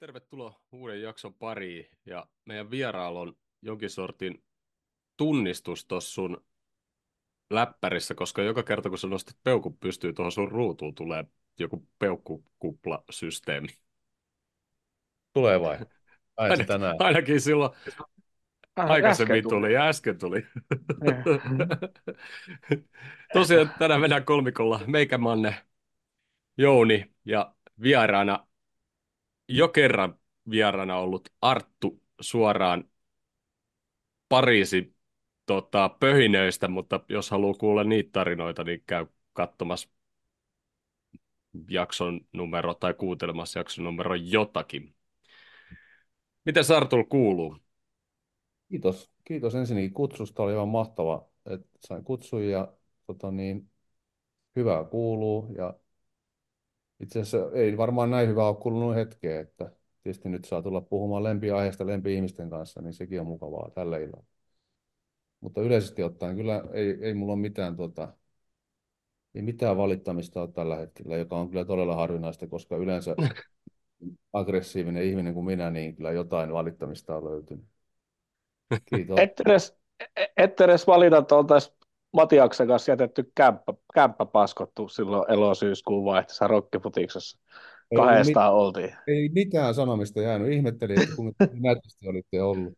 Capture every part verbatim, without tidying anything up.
Tervetuloa uuden jakson pariin. Ja meidän vieraalla on jonkin sortin tunnistus tuossa sun läppärissä, koska joka kerta kun sä nostat peukun pystyy tuohon sun ruutuun, tulee joku peukkukuplasysteemi. Tulee vai? Ai Ainakin, sitä näin. ainakin silloin Äh, Äsken aikaisemmin tuli. tuli ja äsken tuli. Tosiaan tänään mennään kolmikolla meikämanne, Jouni ja vieraana, jo kerran vieraana ollut Arttu suoraan Pariisin tota, pöhinöistä, mutta jos haluaa kuulla niitä tarinoita, niin käy katsomassa jakson numero tai kuuntelemassa jakson numero jotakin. Miten Sartul kuuluu? Kiitos. Kiitos ensinnäkin kutsusta. Oli aivan mahtava, että sain kutsun ja tota niin, hyvää kuuluu. Ja itse asiassa ei varmaan näin hyvää ole kuulunut hetkeen, että tietysti nyt saa tulla puhumaan lempiaiheesta lempi-ihmisten kanssa, niin sekin on mukavaa tällä illalla. Mutta yleisesti ottaen kyllä ei, ei mulla ole mitään, tota, ei mitään valittamista ole tällä hetkellä, joka on kyllä todella harvinaista, koska yleensä aggressiivinen ihminen kuin minä, niin kyllä jotain valittamista on löytynyt. Kiitos. Et edes, et edes valita, että oltaisiin Matiaksen kanssa jätetty kämppä, kämppä paskottu silloin elo-syyskuun vaihteessa rokkifutiksessa. Ei ollut mit- Kahdestaan oltiin. Ei mitään sanomista jäänyt. Ihmettelin, että kuinka nätisti olitte ollut.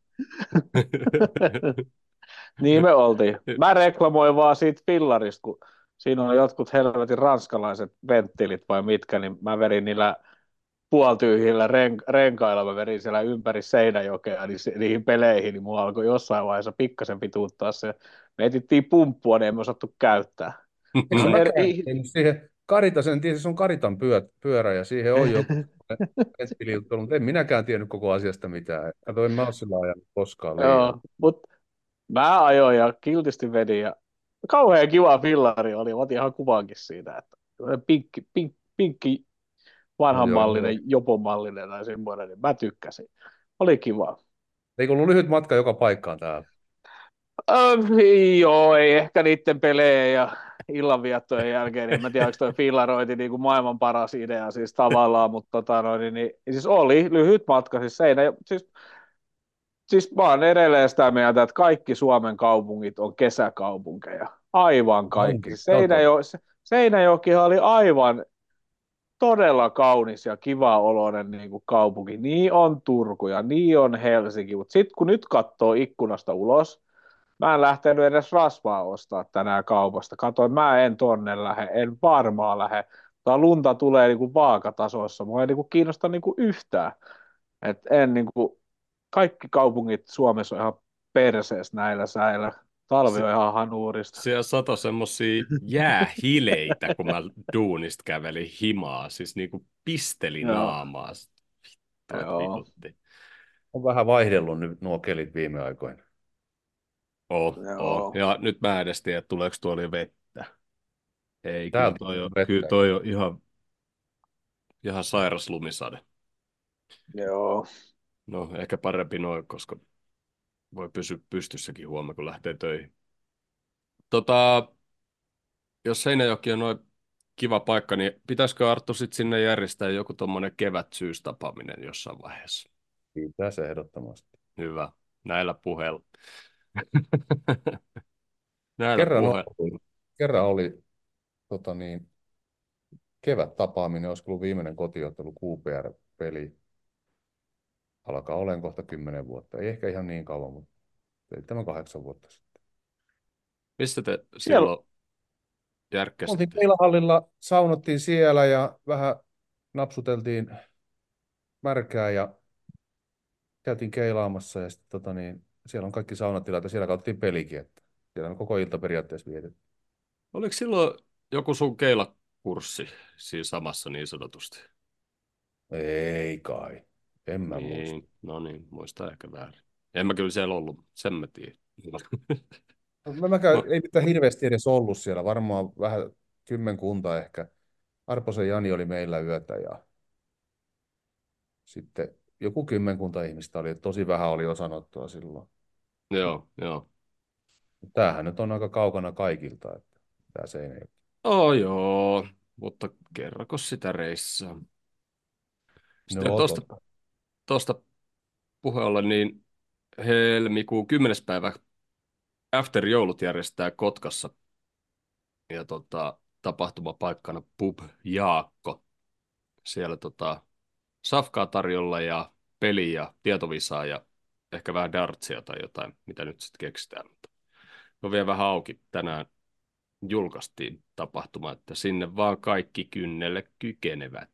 Niin me oltiin. Mä reklamoin vaan siitä fillarista, kun siinä on jotkut helvetin ranskalaiset venttiilit vai mitkä, niin mä verin niillä puoltyhjillä ren, renkailla, mä verin siellä ympäri Seinäjokea niin se, niihin peleihin, niin mulla alkoi jossain vaiheessa pikkasen pituuttaa se. Me etittiin pumppua, niin emme osattu käyttää. Eikö No, ole er, mäkään tehnyt siihen Karita, sen tiesi, se on Karitan pyö, pyörä ja siihen on joku retkili-juttu, mutta en minäkään tiennyt koko asiasta mitään. Kato, en mä ole sillä ajanut koskaan liian. joo, mutta mä ajoin ja kiltisti vedin ja kauhean kiva fillari oli. Mä otin ihan kuvankin siitä, että pinkki, pink, pinkki No joo. vanhanmallinen, jopomallinen tai semmoinen, niin mä tykkäsin. Oli kiva. Eikö ollut lyhyt matka joka paikkaan täällä? Öö, joo, ei ehkä niiden pelejä ja illanviettojen jälkeen, niin mä tiedän, onko toi fillarointi niin kuin maailman paras idea siis tavallaan, mutta tota noin, niin, niin, siis oli lyhyt matka, siis seinä, siis, siis mä oon edelleen sitä mieltä, että kaikki Suomen kaupungit on kesäkaupunkeja, aivan kaikki. Onkin. Siis Se on totta. Seinäjo, Seinäjokihan oli aivan todella kaunis ja kiva oloinen niin kuin kaupunki, niin on Turku ja niin on Helsinki, mutta sitten kun nyt katsoo ikkunasta ulos, mä en lähtenyt edes rasvaa ostaa tänään kaupasta. Katoin, mä en tonne lähde, en varmaan lähde. Tää lunta tulee niinku vaakatasossa. Mua ei niinku kiinnosta niinku yhtään. Et en niinku, kaikki kaupungit Suomessa on ihan perseessä näillä säillä. Talvi on Se, ihan hanuurista. siellä sato semmosia jäähileitä, kun mä duunista kävelin himaa, siis niinku pisteli Joo, naamaa. Vittu, et joo, vitutti. On vähän vaihdellut nyt nuo kelit viime aikoina. Oh, oh. joo. Ja nyt mä edes tiedän, että tuleeko tuolla vettä. Ei, kyllä Täältä toi on, on kyllä vettä. toi on ihan, ihan sairas lumisade. Joo. No, ehkä parempi noin, koska voi pysyä pystyssäkin huomenna, kun lähtee töihin. Tota, jos Seinäjoki on noin kiva paikka, niin pitäisikö Arttu sitten sinne järjestää joku tommonen kevät-syystapaaminen jossain vaiheessa? Pitää se ehdottomasti. Hyvä. Näillä puheilla. Näillä Kerran puheilla. oli, kerran oli tota niin, kevät-tapaaminen, olisiko ollut viimeinen kotiottelu Q P R-peli. Alkaa olemaan kohta kymmenen vuotta. Ei ehkä ihan niin kauan, mutta seitsemän, kahdeksan vuotta sitten. Mistä te Siellä, silloin Oltiin järkkäsitte? keilahallilla, saunottiin siellä ja vähän napsuteltiin märkää ja käytiin keilaamassa. Ja sitten, tota niin, siellä on kaikki saunatilat ja siellä katsottiin pelikin. Että siellä on koko ilta periaatteessa vietetty. Oliko silloin joku sun keilakurssi siinä samassa niin sanotusti? Ei kai, en mä muista. Niin, no niin, muista ehkä väärin. En mä kyllä siellä ollut, sen mä tiedän. Mä, mäkään, No, ei mitään hirveästi edes ollut siellä, varmaan vähän kymmenkunta ehkä. Arposen Jani oli meillä yötä ja sitten joku kymmenkunta ihmistä oli, tosi vähän oli osanottoa silloin. joo, joo. Tämähän nyt on aika kaukana kaikilta, että tämä Seinäjoki. Oh joo, mutta kerrako sitä reissaa? Sitten No tuosta totta. tuosta puheen ollen, niin helmikuun kymmenes päivä After Joulut järjestää Kotkassa ja tota, tapahtumapaikkana Pub Jaakko. Siellä tota, safkaa tarjolla ja peliä ja tietovisaa ja ehkä vähän dartsia tai jotain, mitä nyt sitten keksitään. Mutta on vielä vähän auki. Tänään julkaistiin tapahtuma, että sinne vaan kaikki kynnelle kykenevät.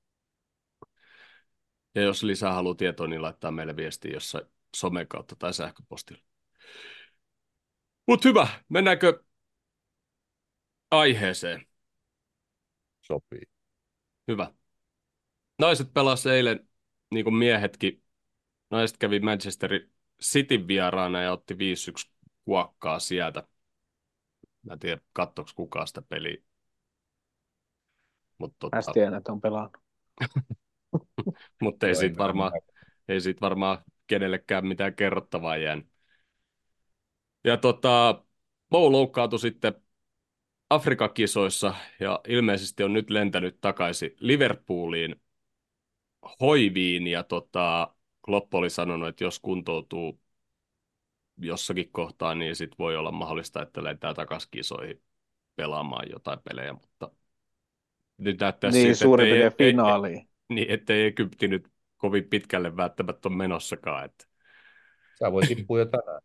Ja jos lisää haluaa tietoa, niin laittaa meille viestiä jossain somen kautta tai sähköpostilla. Mutta hyvä, mennäänkö aiheeseen? Sopii. Hyvä. Naiset pelasivat eilen, niin kuin miehetkin. Naiset kävi Manchesterin Cityn vieraana ja otti viisi yksi kuokkaa sieltä. Mä en tiedä, katsoiko kukaan sitä peliä. Mutta Mä tota, tiedän, että on pelannut. mut ei Joo, siitä en- varmaan, ei siitä varmaan kenellekään mitään kerrottavaa jäänyt. Ja tota, Mou loukkaantui sitten Afrikan kisoissa ja ilmeisesti on nyt lentänyt takaisin Liverpooliin hoiviin ja tota, Klopp oli sanonut, että jos kuntoutuu jossakin kohtaa, niin sit voi olla mahdollista, että lentää takaisin kisoihin pelaamaan jotain pelejä, mutta nyt näyttää Niin, siltä, suurin että ei, piirtein ei, ei, finaaliin. niin, ettei Egypti nyt kovin pitkälle välttämättä ole menossakaan. Että. Sä voi tippua jo tänään.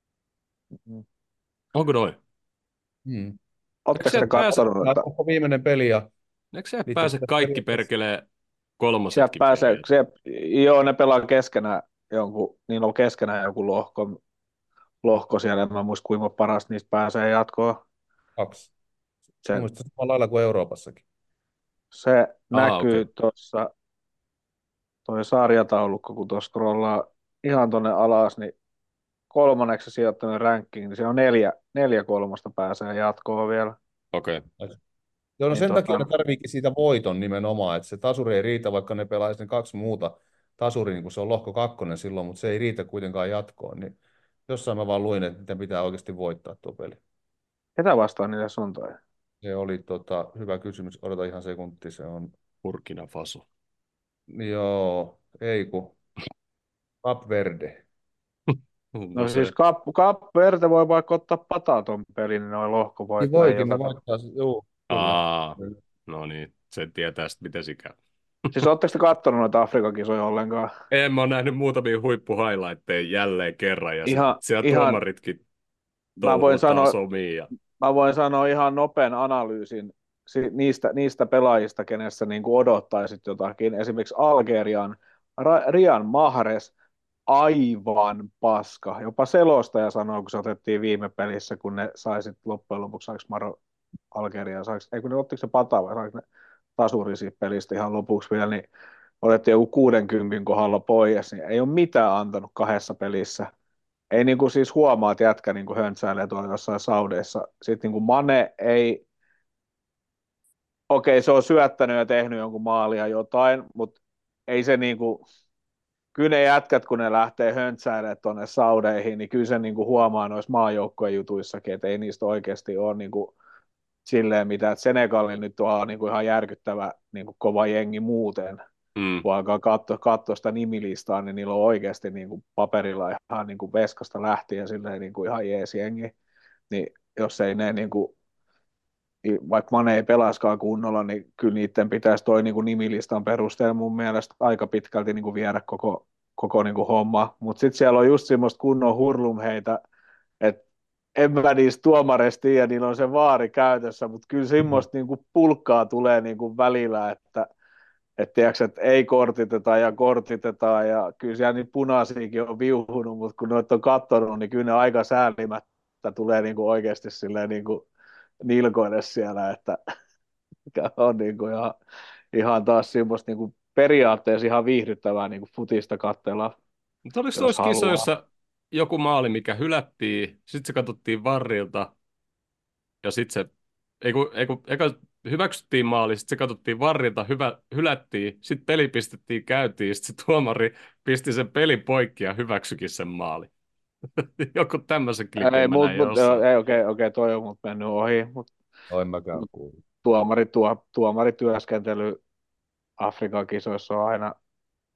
Onko noin? Mm. Eikö Oletteko te sieltä pääse, katsonut, että Koko viimeinen peli ja eikö sieltä niiden pääse pitäisi kaikki periaatteessa- perkelee sieltä kolmosetkin pääsee, peliin? siellä, joo, ne pelaa keskenään jonkun, niin on keskenään joku lohko, lohko siellä, en mä muista kuinka paras niistä pääsee jatkoon. kaksi. Se, Mun mielestä samalla lailla kuin Euroopassakin. se Aha, näkyy okei. tuossa, toi sarjataulukko, kun tuossa scrollaa ihan tuonne alas, niin kolmanneksi sijoittunut ranking, niin siellä on neljä, neljä kolmosta pääsee jatkoon vielä. Okei. Joo, no Niin sen takia tota, ne tarviikin siitä voiton nimenomaan, että se tasuri ei riitä, vaikka ne pelaisi ne kaksi muuta tasuri, niin kun se on lohko kakkonen silloin, mutta se ei riitä kuitenkaan jatkoon. Niin jossain mä vaan luin, että niiden pitää oikeasti voittaa tuo peli. ketä vastaan niitä on toi? Se oli tota, hyvä kysymys. Odota ihan sekunti. Se on, Burkina Faso. joo, ei kun Cap Verde. No No siis se, Kap, Kap Verde voi vaikka ottaa pataton pelin, niin noin lohkovoit Niin näin voikin, ne joka voittaa. Joo, kyllä. aa, no niin, se tietää sitten, miten se käy. Siis ootteko te kattonut noita Afrikan kisoja ollenkaan? En mä oon nähnyt muutamia huippuhighlightteja jälleen kerran, ja sit Ihan, siellä ihan tuomaritkin mä voin touhuu taas sanoa, omiin. Ja. mä voin sanoa ihan nopean analyysin si- niistä, niistä pelaajista, kenessä niin kuin odottaisit jotakin. Esimerkiksi Algerian Ra- Rian Mahrez, aivan paska. Jopa selostaja sanoi, kun se otettiin viime pelissä, kun ne sai sitten loppujen lopuksi, saiko Maro Algeria, saiko, ei kun ne ottiko se pata vai saiko ne tasuri siitä pelistä ihan lopuksi vielä, niin otettiin joku kuudenkympin kohdalla pois, niin ei ole mitään antanut kahdessa pelissä. Ei niin kuin siis huomaa, että jätkä niin kuin höntsäilee tuolla jossain saudeissa. Sitten niin kuin Mane ei, okei se on syöttänyt ja tehnyt jonkun maalia jotain, mutta ei se niin kuin, kyllä ne jätkät, kun ne lähtee höntsäilemään tuonne saudeihin, niin kyllä se niin kuin huomaa noissa maajoukkojen jutuissakin, että ei niistä oikeasti ole niin kuin silleen mitä, että Senegalin nyt on niin kuin ihan järkyttävä niin kuin kova jengi muuten, Mm. kun alkaa katsoa, katsoa sitä nimilistaa, niin niillä on oikeasti niin kuin paperilla ihan niin kuin veskasta lähtien silleen niin kuin ihan jees jengi, niin jos ei ne niin kuin, vaikka Mane ei pelaskaan kunnolla, niin kyllä niiden pitäisi toi niin kuin nimilistan perusteella mun mielestä aika pitkälti niin kuin viedä koko, koko niin kuin homma, mutta sitten siellä on just semmoista kunnon hurlumheitä, että en mä niistä tuomareista tiedä, niillä on se vaari käytössä, mutta kyllä Mm. semmoista niinku pulkkaa tulee niinku välillä, että et tiiäks, että ei kortiteta ja kortitetaan ja kyllä siellä niitä punaisiakin on viuhunut, mutta kun noita on katsonut, niin kyllä ne aika säällimättä tulee niinku oikeasti silleen niinku nilkoille siellä, että mikä on niinku ihan, ihan taas semmoista niinku periaatteessa ihan viihdyttävää niinku futista katsella, Mutta oliko jos noissa haluaa. kisoissa joku maali, mikä hylättiin, sitten se katsottiin varrilta, ja sitten se, ei kun, ei kun, eka hyväksyttiin maali, sitten se katsottiin varrilta, hyvä, hylättiin, sitten peli pistettiin käyntiin, sitten se tuomari pisti sen pelin poikki ja hyväksyikin sen maali. Joku tämmöisen klipin Ei, mä mut, näin mut, jossain. ei, okei, okay, okay, toi on mut mennyt ohi, mutta No, en mäkään kuullut. tuomari, tuo, tuomarityöskentely Afrikan kisoissa on aina,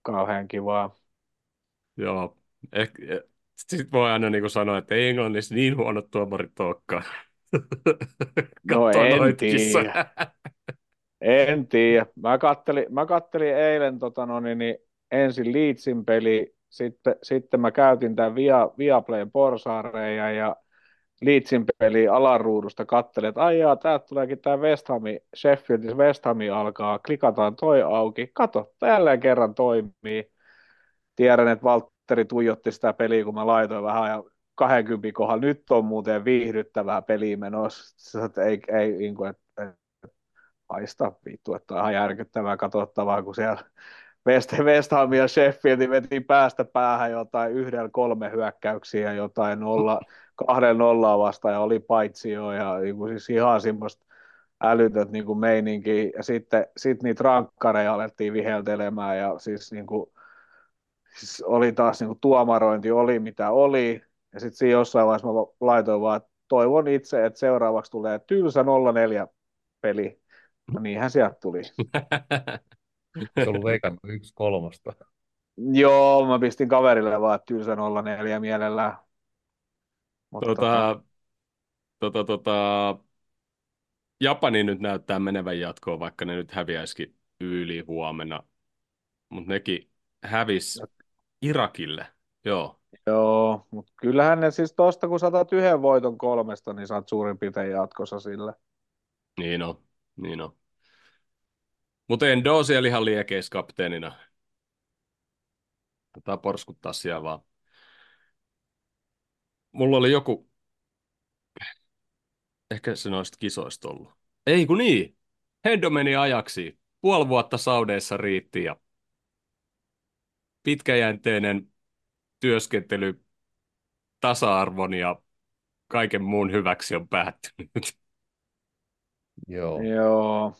kauhean kivaa. Joo. Eh, eh, Sitten voi aina niin kuin sanoa, että ei Englannissa niin huonot tuomarit olekaan. No Katsoa en noita kissoja. tiedä. En tiedä. Mä kattelin, mä kattelin eilen tota no, niin, niin ensin Leedsin peli, sitten, sitten mä käytin tämän Via, Viaplayn porsareja ja Leedsin peli alaruudusta kattelin, että ai jaa, täältä tuleekin tämä West Hami, Sheffieldis West Hami alkaa, klikataan toi auki, kato, jälleen kerran toimii. Tiedän, että Valtteri tuijotti sitä peliä, kun mä laitoin vähän ja kaksikymmentä kohdalla, nyt on muuten viihdyttävää peliä menossa. Sä sanoit, ei, ei, niin kuin, että haista vittu, että on ihan järkyttävää katsottavaa, kun siellä West, West Ham ja Sheffield veti päästä päähän jotain yhdellä kolme hyökkäyksiä, jotain nolla, kahden nollaa vastaan ja oli paitsi jo ja niin kuin siis ihan semmoista älytöntä niin kuin meininkiä. Ja sitten sit niitä rankkareja alettiin viheltelemään ja siis, niin kuin, siis oli taas niin kuin tuomarointi oli mitä oli. Ja sitten siinä jossain vaiheessa mä laitoin vaan, että toivon itse, että seuraavaksi tulee tylsä nolla neljä peli. No niinhän sieltä tuli. Se on ollut veikannut yksi kolmosta. Joo, mä pistin kaverille vaan, että tylsä nolla neljä mielellään. Mutta tota, tota, tota, tota, Japani nyt näyttää menevän jatkoon, vaikka ne nyt häviäisikin yli huomenna. Mutta nekin hävis Irakille. Joo, joo, mutta kyllähän ne siis tosta, kun saatat yhden voiton kolmesta, niin saat suurin piirtein jatkossa sille. niin on. Niin on. Mutta Endo on siellä ihan liekeiskapteenina. Tätä porskuttaa siellä vaan. Mulla oli joku, ehkä se noista kisoista ollut. Ei kun niin. Hendo meni ajaksi. Puoli vuotta Saudeissa riitti ja pitkäjänteinen työskentely tasa-arvon ja kaiken muun hyväksi on päättynyt. Joo. Joo,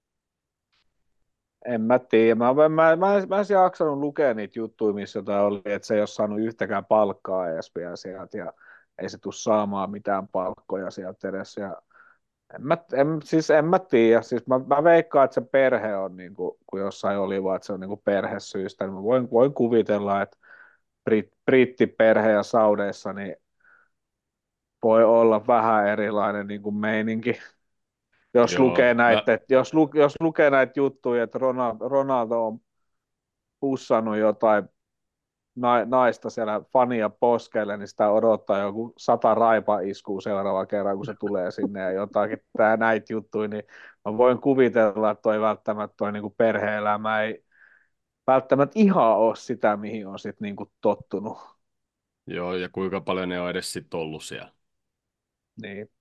en mä tiedä. Mä, mä, mä, mä, mä en jaksanut lukea niitä juttuja, missä jotain oli, että se ei ole saanut yhtäkään palkkaa edes vielä sieltä ja ei se tule saamaan mitään palkkoja sieltä edes. Ja en mä, en, siis en mä tiedä. Siis mä, mä veikkaan, että se perhe on, niin kuin, kun jossain oli vaan, että se on niin kuin perhesyistä. Niin mä voin, voin kuvitella, että Brit, brittiperhe ja Saudeissa niin voi olla vähän erilainen niin kuin meininki. Jos Joo, lukee mä, näitä, jos, lu, jos lukee näitä juttuja, että Ronaldo, Ronaldo on pussannut jotain na, naista siellä fania poskelle, niin sitä odottaa joku sata raipa-iskua seuraava kerran, kun se tulee sinne ja jotakin tää, näitä juttuja, niin mä voin kuvitella, että toi välttämättä toi niinku perhe-elämä ei välttämättä ihan ole sitä, mihin on sit niinku tottunut. joo, ja kuinka paljon ne on edes sit ollut siellä. Niin.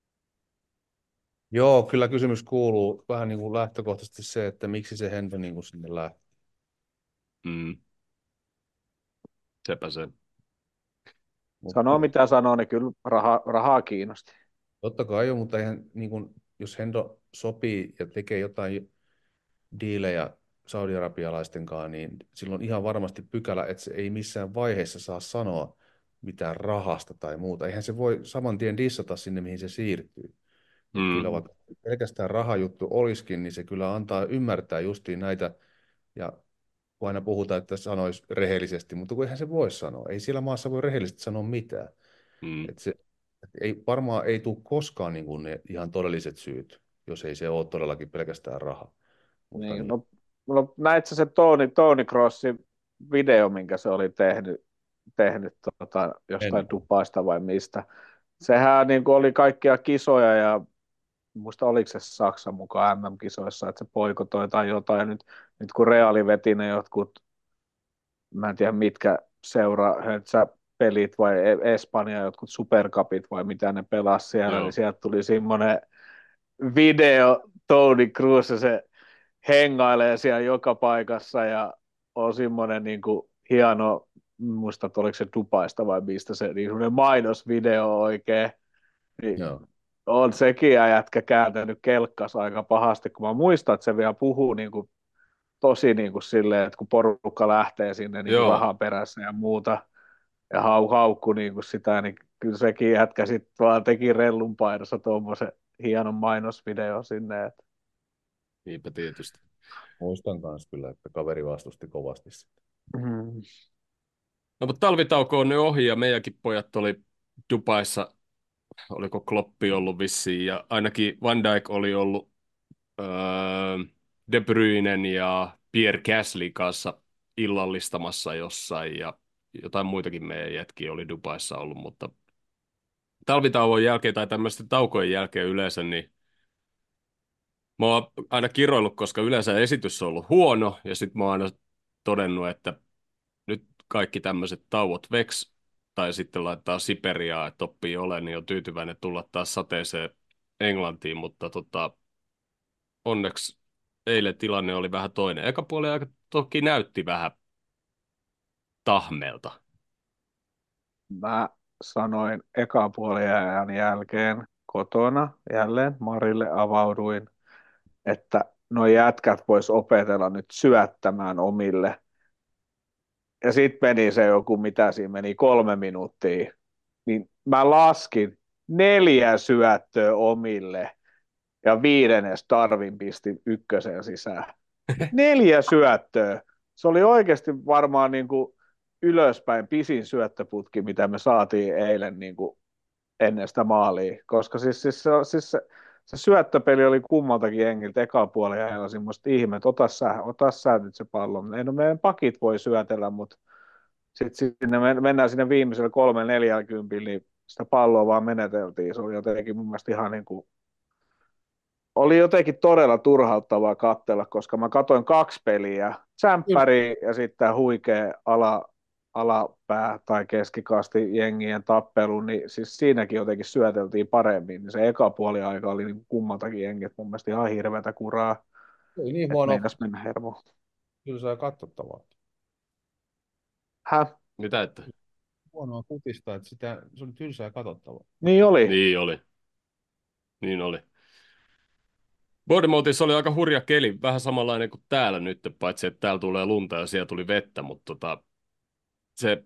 Joo, kyllä kysymys kuuluu vähän niin kuin lähtökohtaisesti se, että miksi se Hento niin kuin sinne lähti. Mm, sepä se. Sanoo Mutta mitä sanoo, niin kyllä raha, rahaa kiinnosti. totta kai jo, mutta eihän, niin kuin, jos Hendo sopii ja tekee jotain diilejä saudi-arabialaisten kanssa, niin silloin ihan varmasti pykälä, että se ei missään vaiheessa saa sanoa mitään rahasta tai muuta. Eihän se voi saman tien dissata sinne, mihin se siirtyy. Että kyllä Mm, vaikka pelkästään rahajuttu olisikin, niin se kyllä antaa ymmärtää justiin näitä, ja kun aina puhutaan, että sanoisi rehellisesti, mutta kun eihän se voi sanoa. Ei siellä maassa voi rehellisesti sanoa mitään. mm, Että se, et ei, varmaan ei tule koskaan niin kuin ne ihan todelliset syyt, jos ei se ole todellakin pelkästään raha. Mutta Niin, niin, no, no näit sä se Tony, Tony Crossin video, minkä se oli tehnyt, tehnyt tota, en, jostain Dubaista vai mistä. Sehän niin kuin oli kaikkia kisoja ja muista oliko se Saksan mukaan M M-kisoissa, että se poikotoi tai jotain. Ja nyt, nyt kun Reali veti ne jotkut, mä en tiedä mitkä seura, pelit vai E- Espanja, jotkut supercupit vai mitä ne pelasi siellä, niin joo, sieltä tuli semmoinen video Tony Cruz ja se hengailee siellä joka paikassa ja on semmoinen niin kuin hieno, muista, että oliko se Dubaista vai mistä se, niin semmoinen mainosvideo oikein, niin joo, on sekin ja jätkä kääntänyt kelkkas aika pahasti, kun mä muistan, että se vielä puhuu niin kuin, tosi niin kuin silleen, että kun porukka lähtee sinne niin kuin joo, rahan perässä ja muuta, ja hau, haukku niin kuin sitä, niin kyllä sekin jätkä sitten vaan teki rellun painossa tuommoisen hienon mainosvideo sinne, että niinpä tietysti. Muistan kanssa kyllä, että kaveri vastusti kovasti sitä. Mm. No, mutta talvitauko on nyt ohi ja meidänkin pojat oli Dubaissa, oliko Kloppi ollut vissiin, ja ainakin Van Dijk oli ollut öö, De Bruynen ja Pierre Gasly kanssa illallistamassa jossain, ja jotain muitakin meidän jätkiä oli Dubaissa ollut, mutta talvitauon jälkeen tai tämmöisten taukojen jälkeen yleensä, niin mä oon aina kiroillut, koska yleensä esitys on ollut huono, ja sitten mä oon aina todennut, että nyt kaikki tämmöiset tauot veks, tai sitten laittaa Siperiaa, että oppii ole, niin on tyytyväinen tulla taas sateeseen Englantiin, mutta tota, onneksi eilen tilanne oli vähän toinen. Eka puoli aika toki näytti vähän tahmeelta. Mä sanoin ekan puoliajan jälkeen kotona jälleen Marille avauduin, että nuo jätkät vois opetella nyt syöttämään omille. Ja sitten meni se joku, mitä siinä meni, kolme minuuttia. Niin mä laskin neljä syöttöä omille ja viidennes Darwin pistin ykkösen sisään. Neljä syöttöä. Se oli oikeasti varmaan niin kuin ylöspäin pisin syöttöputki, mitä me saatiin eilen niin kuin ennen sitä maalia, koska siis, siis, se, siis se, se syöttöpeli oli kummaltakin jengiltä eka puolella ja semmoista ihme, että ota sä, ota sä nyt se pallo. Ei no meidän pakit voi syötellä, mutta sitten sinne mennään sinne viimeiselle kolme neljäkymmentä, niin sitä palloa vaan meneteltiin. Se oli jotenkin mun mielestä ihan niin kuin oli jotenkin todella turhauttavaa katsella, koska mä katsoin kaksi peliä, tsemppäri ja sitten huikea ala, alapää tai keskikasti jengien tappelu, niin siis siinäkin jotenkin syöteltiin paremmin. Niin se eka puoli aika oli niin kummaltakin jengit mun mielestä ihan hirveätä kuraa, Ei niin että huono, meinas mennä hermoon. kyllä saa katsottavaa. Häh? Mitä että? Huonoa kutista, että sitä, se oli tylsää katsottavaa. Niin oli. Niin oli. Niin oli. Bournemouthissa oli aika hurja keli, vähän samanlainen kuin täällä nyt, paitsi että täällä tulee lunta ja siellä tuli vettä, mutta tota, se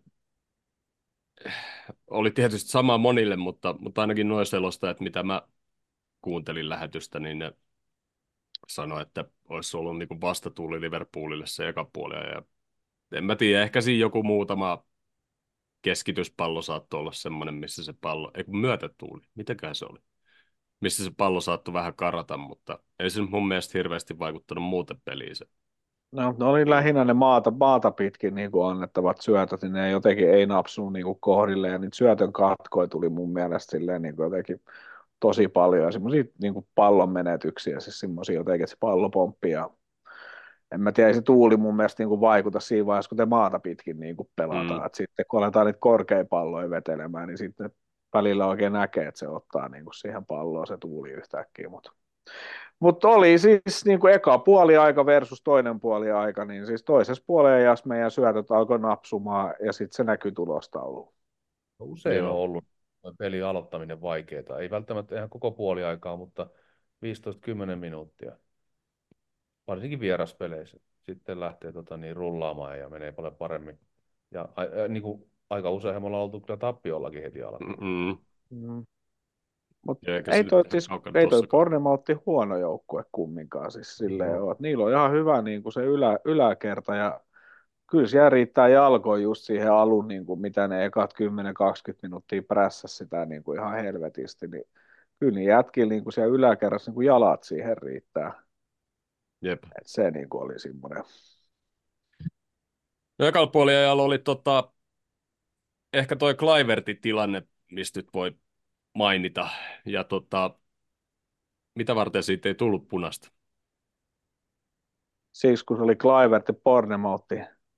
oli tietysti sama monille, mutta, mutta ainakin noin selostajat, mitä mä kuuntelin lähetystä, niin ne sanoi, että olisi ollut niin kuin vastatuuli Liverpoolille se eka puoli. Ja en mä tiedä, ehkä siinä joku muutama keskityspallo saattoi olla semmoinen, missä se pallo, ei kun myötätuuli, mitäköhän se oli, missä se pallo saattoi vähän karata, mutta ei se nyt mun mielestä hirveästi vaikuttanut muuten peliin se. No, ne oli lähinnä ne maata, maata pitkin niin kuin annettavat syötöt, niin ne jotenkin ei napsunut niin kuin kohdille, ja niitä syötön katkoja tuli mun mielestä silleen niin kuin jotenkin tosi paljon, ja semmoisia niin kuin pallon menetyksiä, siis semmoisia jotenkin, että se pallo pomppi, ja en mä tiedä, ei se tuuli mun mielestä niin kuin vaikuta siinä vaiheessa, kun te maata pitkin niin kuin Mm. pelataan, että sitten kun aletaan niitä korkeita palloja vetelemään, niin sitten välillä oikein näkee, että se ottaa niin kuin siihen palloon se tuuli yhtäkkiä, mutta mutta oli siis niin kuin eka puoli aika versus toinen puoli aika, niin siis toisessa puolella meidän syötöt alkoi napsumaan ja sitten se näkyi tulostauluun. Usein on Joo. ollut pelin aloittaminen vaikeaa. Ei välttämättä ihan koko puoli aikaa, mutta viisitoista kymmenen minuuttia. Varsinkin vieraspeleissä. Sitten lähtee tota, niin, rullaamaan ja menee paljon paremmin. Ja a, a, niin kuin, aika usein me ollaan oltu kyllä tappiollakin heti alkuun. Mm-mm. Mm. Mutta Ja eikä ei se toi, nyt siis, kaukana ei toi tossakaan. Bournemouth huono joukkue kumminkaan. Siis silleen, Joo. on, että niillä on ihan hyvä niin kuin se ylä, yläkerta ja kyllä siellä riittää jalkoja just siihen alun, niin kuin mitä ne ekat kymmenen kaksikymmentä minuuttia prässäsi sitä niin kuin ihan helvetisti. Niin kyllä niin jätkillä niin kuin siellä yläkerrassa niin kuin jalat siihen riittää. Jep. Et se niin kuin oli semmoinen. No ekalla puoliajalla oli tota, ehkä toi Kluivertin tilanne, mistä nyt voi mainita. Ja tota, mitä varten siitä ei tullut punasta? Siksi kun se oli Kluivert ja Bournemouth.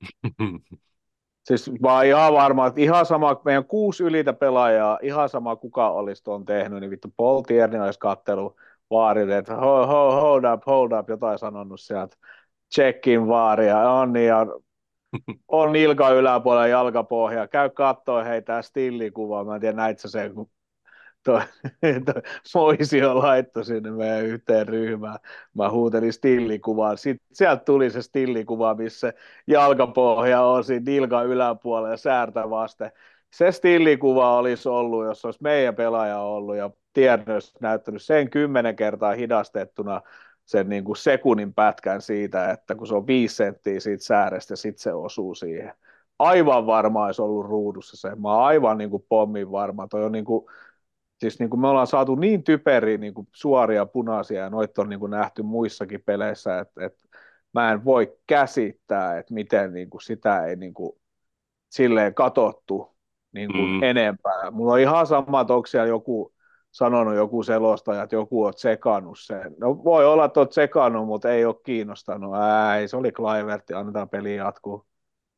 Siis mä oon ihan varma, että ihan sama, meidän kuusi ylitä pelaajaa, ihan sama kuka olisi tuon tehnyt, niin vittu Paul Tierney olisi kattellut vaarit, että hold, hold, hold up, hold up, jotain sanonut sieltä, checkin vaaria, on niin, ja on nilkan yläpuolella jalkapohja, käy kattoo hei tää stillikuva, mä en tiedä näit sä sen, kun toi, toi Moisio laittoi sinne meidän yhteen ryhmään. Mä huutelin stillikuvaa. Sitten sieltä tuli se stillikuva, missä jalkapohja on siinä nilkan yläpuolella säärtä vasten. Se stillikuva olisi ollut, jos olisi meidän pelaaja ollut ja tiedon näyttänyt sen kymmenen kertaa hidastettuna sen niin kuin sekunnin pätkän siitä, että kun se on viisi senttiä siitä säärestä ja sitten se osuu siihen. Aivan varma olisi ollut ruudussa se. Mä oon aivan niin kuin pommin varma. Toi on niin kuin, siis niin kuin me ollaan saatu niin typeriä niin kuin suoria punaisia ja noita on niin kuin nähty muissakin peleissä, että, että mä en voi käsittää, että miten niin kuin sitä ei niin kuin silleen katsottu niin kuin Mm. enempää. Mulla on ihan sama, että onko siellä joku sanonut joku selostaja, että joku on tsekannut sen. No voi olla, että oot tsekannut, mutta ei ole kiinnostanut. Ei, se oli Kluivert, annetaan peli jatkuu.